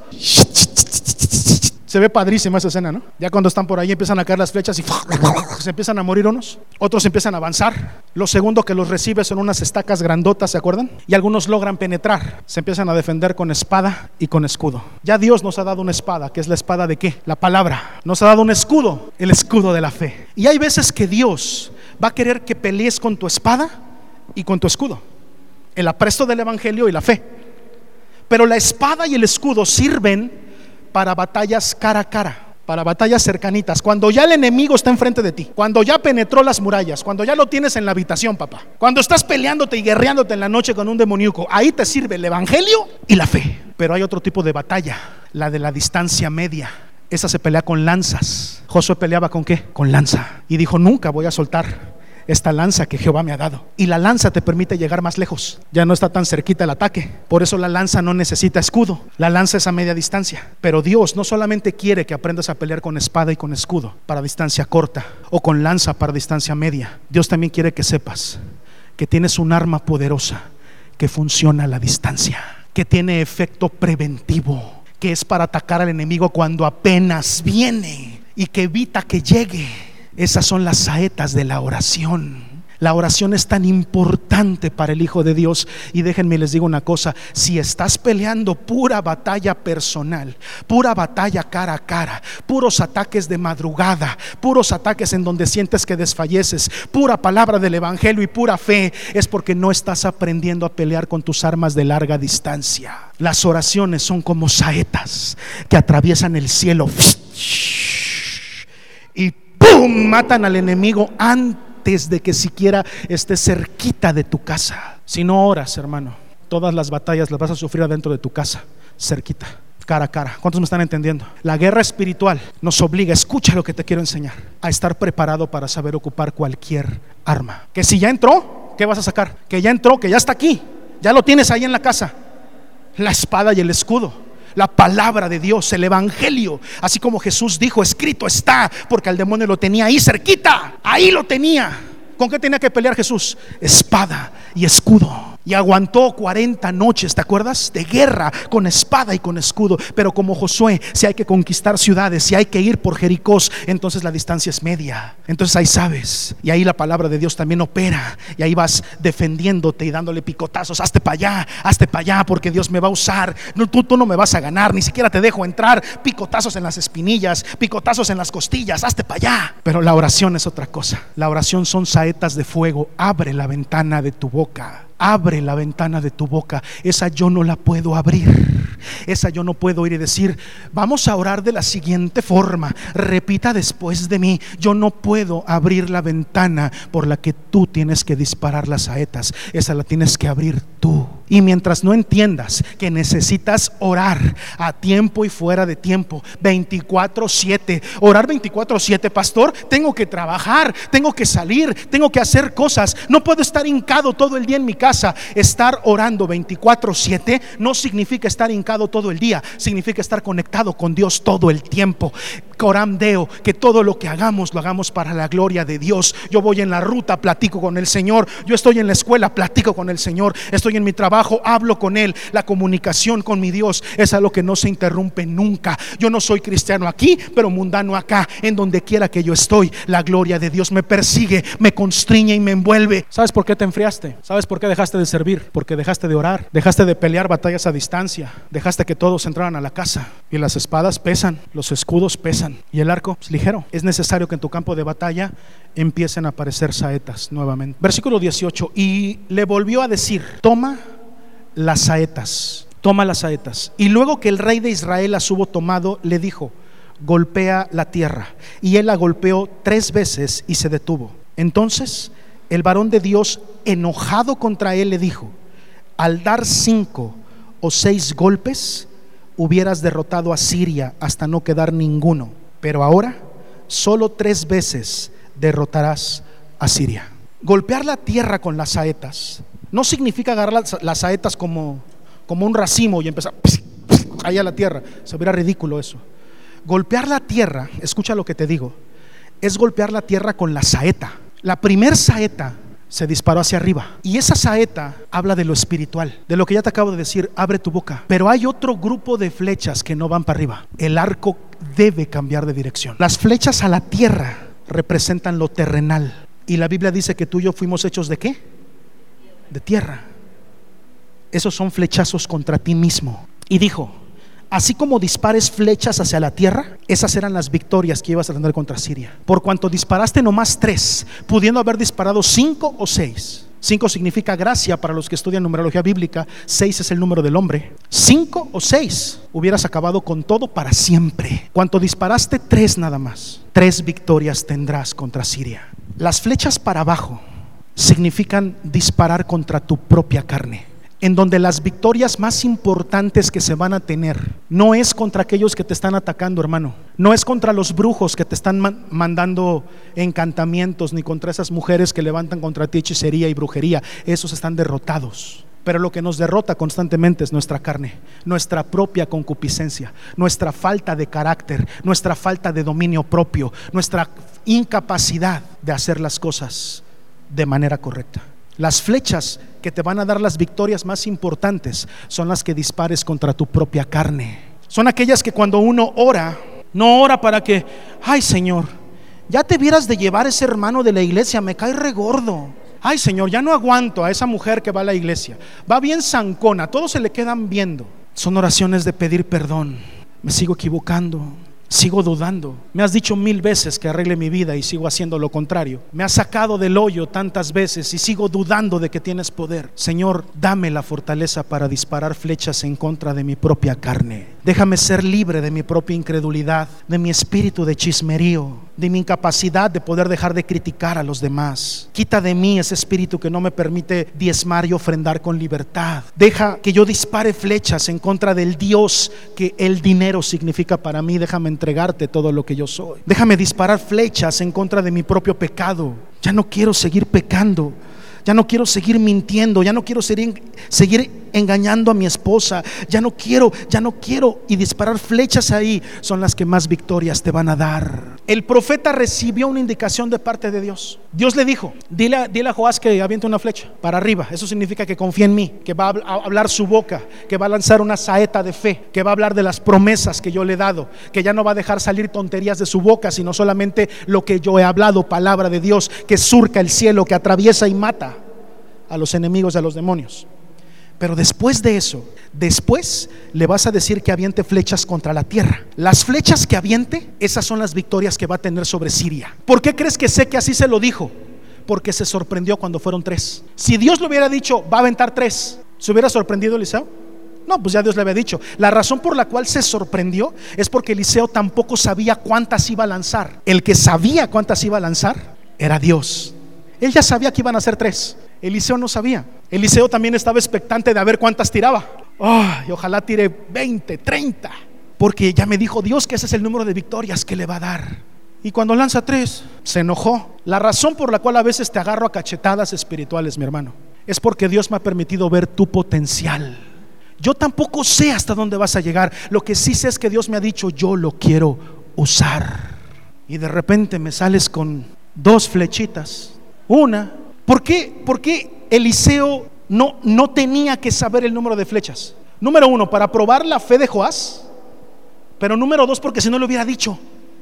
Se ve padrísima esa escena, ¿no? Ya cuando están por ahí empiezan a caer las flechas y se empiezan a morir unos. Otros empiezan a avanzar. Lo segundo que los recibe son unas estacas grandotas, ¿se acuerdan? Y algunos logran penetrar. Se empiezan a defender con espada y con escudo. Ya Dios nos ha dado una espada, que es la espada de ¿qué? La palabra. Nos ha dado un escudo, el escudo de la fe. Y hay veces que Dios va a querer que pelees con tu espada y con tu escudo, el apresto del evangelio y la fe. Pero la espada y el escudo sirven para batallas cara a cara, para batallas cercanitas, cuando ya el enemigo está enfrente de ti, cuando ya penetró las murallas, cuando ya lo tienes en la habitación, papá, cuando estás peleándote y guerreándote en la noche con un demoníaco. Ahí te sirve el evangelio y la fe. Pero hay otro tipo de batalla, la de la distancia media. Esa se pelea con lanzas. Josué peleaba ¿con qué? Con lanza. Y dijo: nunca voy a soltar esta lanza que Jehová me ha dado. Y la lanza te permite llegar más lejos. Ya no está tan cerquita el ataque. Por eso la lanza no necesita escudo. La lanza es a media distancia. Pero Dios no solamente quiere que aprendas a pelear con espada y con escudo para distancia corta, o con lanza para distancia media. Dios también quiere que sepas que tienes un arma poderosa que funciona a la distancia, que tiene efecto preventivo, que es para atacar al enemigo cuando apenas viene y que evita que llegue. Esas son las saetas de la oración. La oración es tan importante para el Hijo de Dios. Y déjenme les digo una cosa: si estás peleando pura batalla personal, pura batalla cara a cara, puros ataques de madrugada, puros ataques en donde sientes que desfalleces, pura palabra del evangelio y pura fe, es porque no estás aprendiendo a pelear con tus armas de larga distancia. Las oraciones son como saetas que atraviesan el cielo y ¡pum! Matan al enemigo antes de que siquiera esté cerquita de tu casa. Si no oras, hermano, todas las batallas las vas a sufrir adentro de tu casa, cerquita, cara a cara. ¿Cuántos me están entendiendo? La guerra espiritual nos obliga, escucha lo que te quiero enseñar, a estar preparado para saber ocupar cualquier arma. Que si ya entró, ¿qué vas a sacar? Que ya entró, que ya está aquí, ya lo tienes ahí en la casa. La espada y el escudo, la palabra de Dios, el evangelio. Así como Jesús dijo: escrito está, porque al demonio lo tenía ahí cerquita, ahí lo tenía. ¿Con qué tenía que pelear Jesús? Espada y escudo. y aguantó cuarenta noches, ¿te acuerdas? De guerra, con espada y con escudo. Pero como Josué, si hay que conquistar ciudades, si hay que ir por Jericó, entonces la distancia es media. Entonces ahí sabes, y ahí la palabra de Dios también opera, y ahí vas defendiéndote y dándole picotazos. Hazte para allá, hazte para allá, porque Dios me va a usar. No, tú, tú no me vas a ganar, ni siquiera te dejo entrar. Picotazos en las espinillas, picotazos en las costillas, hazte para allá. Pero la oración es otra cosa. La oración son saetas de fuego. Abre la ventana de tu boca. Abre la ventana de tu boca. Esa yo no la puedo abrir. Esa yo no puedo ir y decir: vamos a orar de la siguiente forma, repita después de mí. Yo no puedo abrir la ventana por la que tú tienes que disparar las saetas. Esa la tienes que abrir tú. Y mientras no entiendas que necesitas orar a tiempo y fuera de tiempo, veinticuatro siete, orar veinticuatro siete, pastor, tengo que trabajar, tengo que salir, tengo que hacer cosas, no puedo estar hincado todo el día en mi casa. Estar orando veinticuatro siete no significa estar hincado todo el día, significa estar conectado con Dios todo el tiempo. Coram Deo, que todo lo que hagamos lo hagamos para la gloria de Dios. Yo voy en la ruta, platico con el Señor. Yo estoy en la escuela, platico con el Señor. Estoy en mi trabajo, hablo con Él. La comunicación con mi Dios es algo que no se interrumpe nunca. Yo no soy cristiano aquí, pero mundano acá. En donde quiera que yo estoy, la gloria de Dios me persigue, me constriñe y me envuelve. ¿Sabes por qué te enfriaste? ¿Sabes por qué dejaste de servir? Porque dejaste de orar, dejaste de pelear batallas a distancia, dejaste que todos entraran a la casa. Y las espadas pesan, los escudos pesan, y el arco es ligero. Es necesario que en tu campo de batalla empiecen a aparecer saetas nuevamente. Versículo dieciocho: y le volvió a decir: toma las saetas, toma las saetas. Y luego que el rey de Israel las hubo tomado, le dijo: golpea la tierra. Y él la golpeó tres veces y se detuvo. Entonces el varón de Dios, enojado contra él, le dijo: al dar cinco o seis golpes hubieras derrotado a Siria hasta no quedar ninguno, pero ahora solo tres veces derrotarás a Siria. Golpear la tierra con las saetas no significa agarrar las, las saetas como, como un racimo y empezar allá a la tierra. Se vería ridículo eso. Golpear la tierra, escucha lo que te digo, es golpear la tierra con la saeta. La primer saeta se disparó hacia arriba, y esa saeta habla de lo espiritual, de lo que ya te acabo de decir: abre tu boca. Pero hay otro grupo de flechas que no van para arriba. El arco debe cambiar de dirección. Las flechas a la tierra representan lo terrenal, y la Biblia dice que tú y yo fuimos hechos ¿de qué? De tierra. Esos son flechazos contra ti mismo. Y dijo: así como dispares flechas hacia la tierra, esas eran las victorias que ibas a tener contra Siria. Por cuanto disparaste nomás tres, pudiendo haber disparado cinco o seis. Cinco significa gracia para los que estudian numerología bíblica. Seis es el número del hombre. Cinco o seis, hubieras acabado con todo para siempre. Cuanto disparaste tres nada más, tres victorias tendrás contra Siria. Las flechas para abajo significan disparar contra tu propia carne, en donde las victorias más importantes que se van a tener no es contra aquellos que te están atacando, hermano. No es contra los brujos que te están man- mandando encantamientos, ni contra esas mujeres que levantan contra ti hechicería y brujería. Esos están derrotados. Pero lo que nos derrota constantemente es nuestra carne, nuestra propia concupiscencia, nuestra falta de carácter, nuestra falta de dominio propio, nuestra incapacidad de hacer las cosas de manera correcta. Las flechas que te van a dar las victorias más importantes son las que dispares contra tu propia carne. Son aquellas que cuando uno ora, no ora para que, ay Señor, ya te vieras de llevar ese hermano de la iglesia, me cae regordo. Ay Señor, ya no aguanto a esa mujer que va a la iglesia, va bien zancona, todos se le quedan viendo. Son oraciones de pedir perdón. Me sigo equivocando, sigo dudando. Me has dicho mil veces que arregle mi vida y sigo haciendo lo contrario. Me has sacado del hoyo tantas veces y sigo dudando de que tienes poder. Señor, dame la fortaleza para disparar flechas en contra de mi propia carne. Déjame ser libre de mi propia incredulidad, de mi espíritu de chismerío, de mi incapacidad de poder dejar de criticar a los demás. Quita de mí ese espíritu que no me permite diezmar y ofrendar con libertad. Deja que yo dispare flechas en contra del Dios que el dinero significa para mí. Déjame entregarte todo lo que yo soy. Déjame disparar flechas en contra de mi propio pecado. Ya no quiero seguir pecando. Ya no quiero seguir mintiendo, ya no quiero seguir, seguir engañando a mi esposa. Ya no quiero, ya no quiero. Y disparar flechas ahí son las que más victorias te van a dar. El profeta recibió una indicación de parte de Dios. Dios le dijo, dile, dile a Joás que aviente una flecha para arriba. Eso significa que confía en mí, que va a hablar su boca, que va a lanzar una saeta de fe, que va a hablar de las promesas que yo le he dado, que ya no va a dejar salir tonterías de su boca, sino solamente lo que yo he hablado, palabra de Dios, que surca el cielo, que atraviesa y mata a los enemigos, a los demonios. Pero después de eso, después le vas a decir que aviente flechas contra la tierra. Las flechas que aviente, esas son las victorias que va a tener sobre Siria. ¿Por qué crees que sé que así se lo dijo? Porque se sorprendió cuando fueron tres. Si Dios le hubiera dicho, va a aventar tres, ¿se hubiera sorprendido Eliseo? No, pues ya Dios le había dicho. La razón por la cual se sorprendió es porque Eliseo tampoco sabía cuántas iba a lanzar. El que sabía cuántas iba a lanzar era Dios. Él ya sabía que iban a ser tres. Eliseo no sabía. Eliseo también estaba expectante de a ver cuántas tiraba. Oh, y ojalá tire veinte, treinta, porque ya me dijo Dios que ese es el número de victorias que le va a dar. Y cuando lanza tres, se enojó. La razón por la cual a veces te agarro a cachetadas espirituales, mi hermano, es porque Dios me ha permitido ver tu potencial. Yo tampoco sé hasta dónde vas a llegar. Lo que sí sé es que Dios me ha dicho, yo lo quiero usar. Y de repente me sales con dos flechitas. Una, ¿por qué? ¿Por qué Eliseo no, no tenía que saber el número de flechas? Número uno, para probar la fe de Joás. Pero número dos, porque si no le hubiera dicho,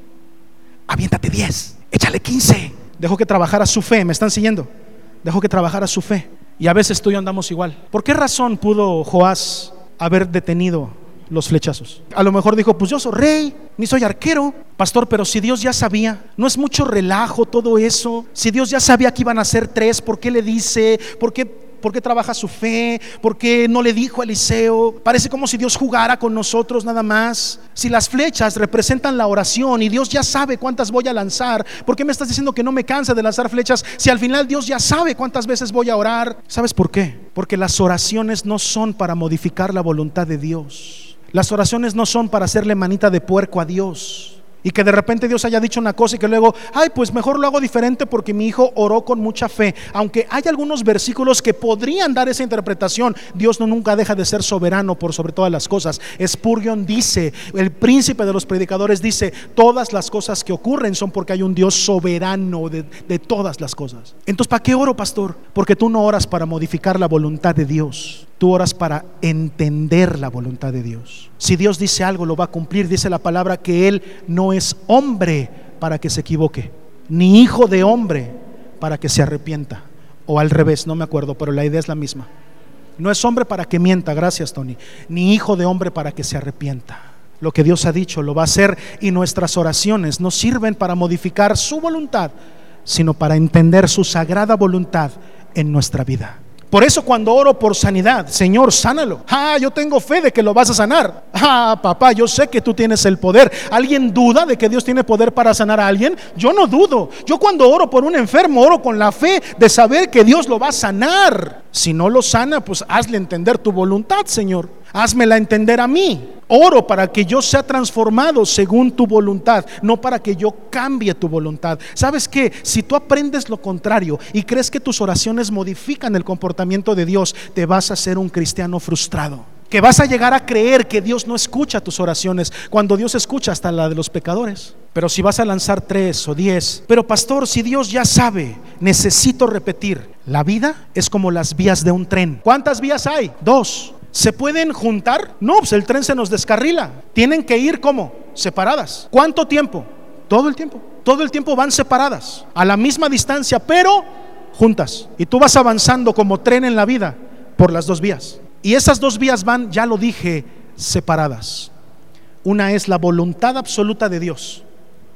aviéntate diez, échale quince. Dejó que trabajara su fe, ¿me están siguiendo? Dejó que trabajara su fe. Y a veces tú y yo andamos igual. ¿Por qué razón pudo Joás haber detenido los flechazos? A lo mejor dijo, pues yo soy rey, ni soy arquero. Pastor, pero si Dios ya sabía, no es mucho relajo todo eso. Si Dios ya sabía que iban a ser tres, ¿por qué le dice? ¿Por qué, por qué trabaja su fe? ¿Por qué no le dijo a Eliseo? Parece como si Dios jugara con nosotros nada más. Si las flechas representan la oración y Dios ya sabe cuántas voy a lanzar, ¿por qué me estás diciendo que no me canse de lanzar flechas si al final Dios ya sabe cuántas veces voy a orar? ¿Sabes por qué? Porque las oraciones no son para modificar la voluntad de Dios. Las oraciones no son para hacerle manita de puerco a Dios y que de repente Dios haya dicho una cosa y que luego, ay, pues mejor lo hago diferente porque mi hijo oró con mucha fe. Aunque hay algunos versículos que podrían dar esa interpretación, Dios no nunca deja de ser soberano por sobre todas las cosas. Spurgeon dice, el príncipe de los predicadores dice, todas las cosas que ocurren son porque hay un Dios soberano de, de todas las cosas. Entonces, ¿para qué oro, pastor? Porque tú no oras para modificar la voluntad de Dios. Tú oras para entender la voluntad de Dios. Si Dios dice algo, lo va a cumplir. Dice la palabra que Él no es hombre para que se equivoque, ni hijo de hombre para que se arrepienta. O al revés, no me acuerdo, pero la idea es la misma. No es hombre para que mienta, gracias Tony, ni hijo de hombre para que se arrepienta. Lo que Dios ha dicho lo va a hacer, y nuestras oraciones no sirven para modificar su voluntad, sino para entender su sagrada voluntad en nuestra vida. Por eso cuando oro por sanidad, Señor, sánalo. Ah, yo tengo fe de que lo vas a sanar. Ah, papá, yo sé que tú tienes el poder. ¿Alguien duda de que Dios tiene poder para sanar a alguien? Yo no dudo. Yo cuando oro por un enfermo, oro con la fe de saber que Dios lo va a sanar. Si no lo sana, pues hazle entender tu voluntad, Señor. Házmela entender a mí. Oro para que yo sea transformado según tu voluntad, no para que yo cambie tu voluntad. ¿Sabes qué? Si tú aprendes lo contrario y crees que tus oraciones modifican el comportamiento de Dios, te vas a ser un cristiano frustrado, que vas a llegar a creer que Dios no escucha tus oraciones, cuando Dios escucha hasta la de los pecadores. Pero si vas a lanzar tres o diez, pero pastor, si Dios ya sabe, necesito repetir, la vida es como las vías de un tren. ¿Cuántas vías hay? Dos. ¿Se pueden juntar? No, pues el tren se nos descarrila. Tienen que ir ¿cómo? Separadas. ¿Cuánto tiempo? Todo el tiempo. Todo el tiempo van separadas, a la misma distancia, pero juntas. Y tú vas avanzando como tren en la vida por las dos vías. Y esas dos vías van, ya lo dije, separadas. Una es la voluntad absoluta de Dios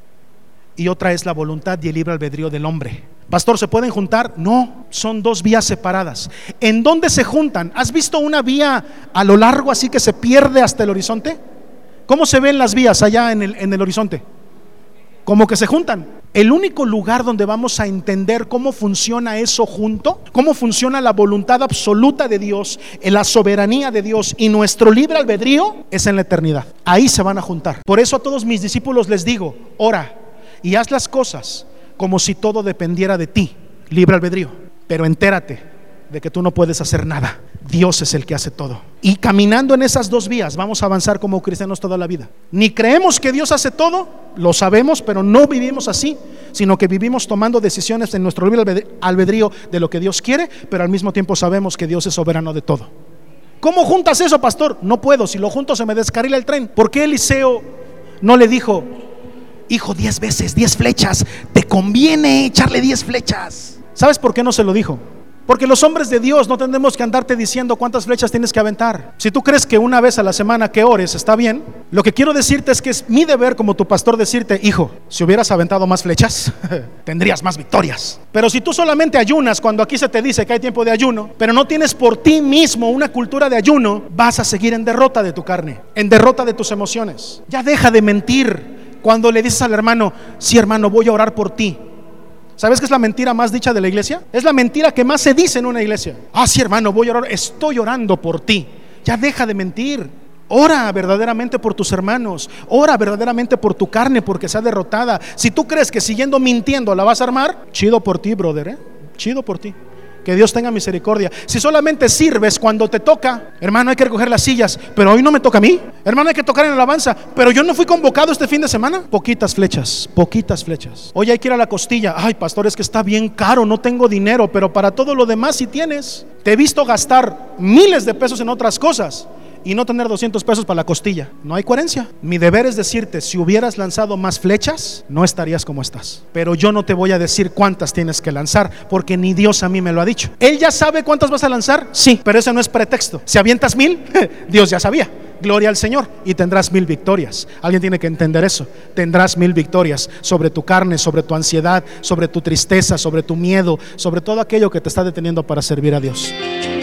y otra es la voluntad y el libre albedrío del hombre. Pastor, ¿se pueden juntar? No, son dos vías separadas. ¿En dónde se juntan? ¿Has visto una vía a lo largo así que se pierde hasta el horizonte? ¿Cómo se ven las vías allá en el, en el horizonte? Como que se juntan. El único lugar donde vamos a entender cómo funciona eso junto, cómo funciona la voluntad absoluta de Dios, la soberanía de Dios y nuestro libre albedrío, es en la eternidad. Ahí se van a juntar. Por eso a todos mis discípulos les digo, ora y haz las cosas como si todo dependiera de ti, libre albedrío, pero entérate de que tú no puedes hacer nada. Dios es el que hace todo. Y caminando en esas dos vías vamos a avanzar como cristianos toda la vida. Ni creemos que Dios hace todo, lo sabemos, pero no vivimos así, sino que vivimos tomando decisiones en nuestro libre albedrío de lo que Dios quiere, pero al mismo tiempo sabemos que Dios es soberano de todo. ¿Cómo juntas eso, pastor? No puedo, si lo junto se me descarrila el tren. ¿Por qué Eliseo no le dijo: hijo, diez veces, diez flechas, te conviene echarle diez flechas? ¿Sabes por qué no se lo dijo? Porque los hombres de Dios no tendremos que andarte diciendo cuántas flechas tienes que aventar. Si tú crees que una vez a la semana que ores está bien, lo que quiero decirte es que es mi deber como tu pastor decirte: hijo, si hubieras aventado más flechas, tendrías más victorias. Pero si tú solamente ayunas cuando aquí se te dice que hay tiempo de ayuno, pero no tienes por ti mismo una cultura de ayuno, vas a seguir en derrota de tu carne, en derrota de tus emociones. Ya deja de mentir cuando le dices al hermano: sí, hermano, voy a orar por ti. ¿Sabes qué es la mentira más dicha de la iglesia? Es la mentira que más se dice en una iglesia. Ah, sí, hermano, voy a orar, estoy orando por ti. Ya deja de mentir. Ora verdaderamente por tus hermanos. Ora verdaderamente por tu carne, porque sea derrotada. Si tú crees que siguiendo mintiendo la vas a armar, chido por ti, brother, ¿eh? Chido por ti. Que Dios tenga misericordia. Si solamente sirves cuando te toca, hermano, hay que recoger las sillas, pero hoy no me toca a mí. Hermano, hay que tocar en alabanza, pero yo no fui convocado este fin de semana. Poquitas flechas, poquitas flechas. Hoy hay que ir a la costilla. Ay, pastor, es que está bien caro, no tengo dinero, pero para todo lo demás sí tienes. Te he visto gastar miles de pesos en otras cosas y no tener doscientos pesos para la costilla. No hay coherencia. Mi deber es decirte: si hubieras lanzado más flechas, no estarías como estás. Pero yo no te voy a decir cuántas tienes que lanzar, porque ni Dios a mí me lo ha dicho. Él ya sabe cuántas vas a lanzar, sí, pero eso no es pretexto. Si avientas mil, Dios ya sabía. Gloria al Señor, y tendrás mil victorias. Alguien tiene que entender eso. Tendrás mil victorias sobre tu carne, sobre tu ansiedad, sobre tu tristeza, sobre tu miedo, sobre todo aquello que te está deteniendo para servir a Dios.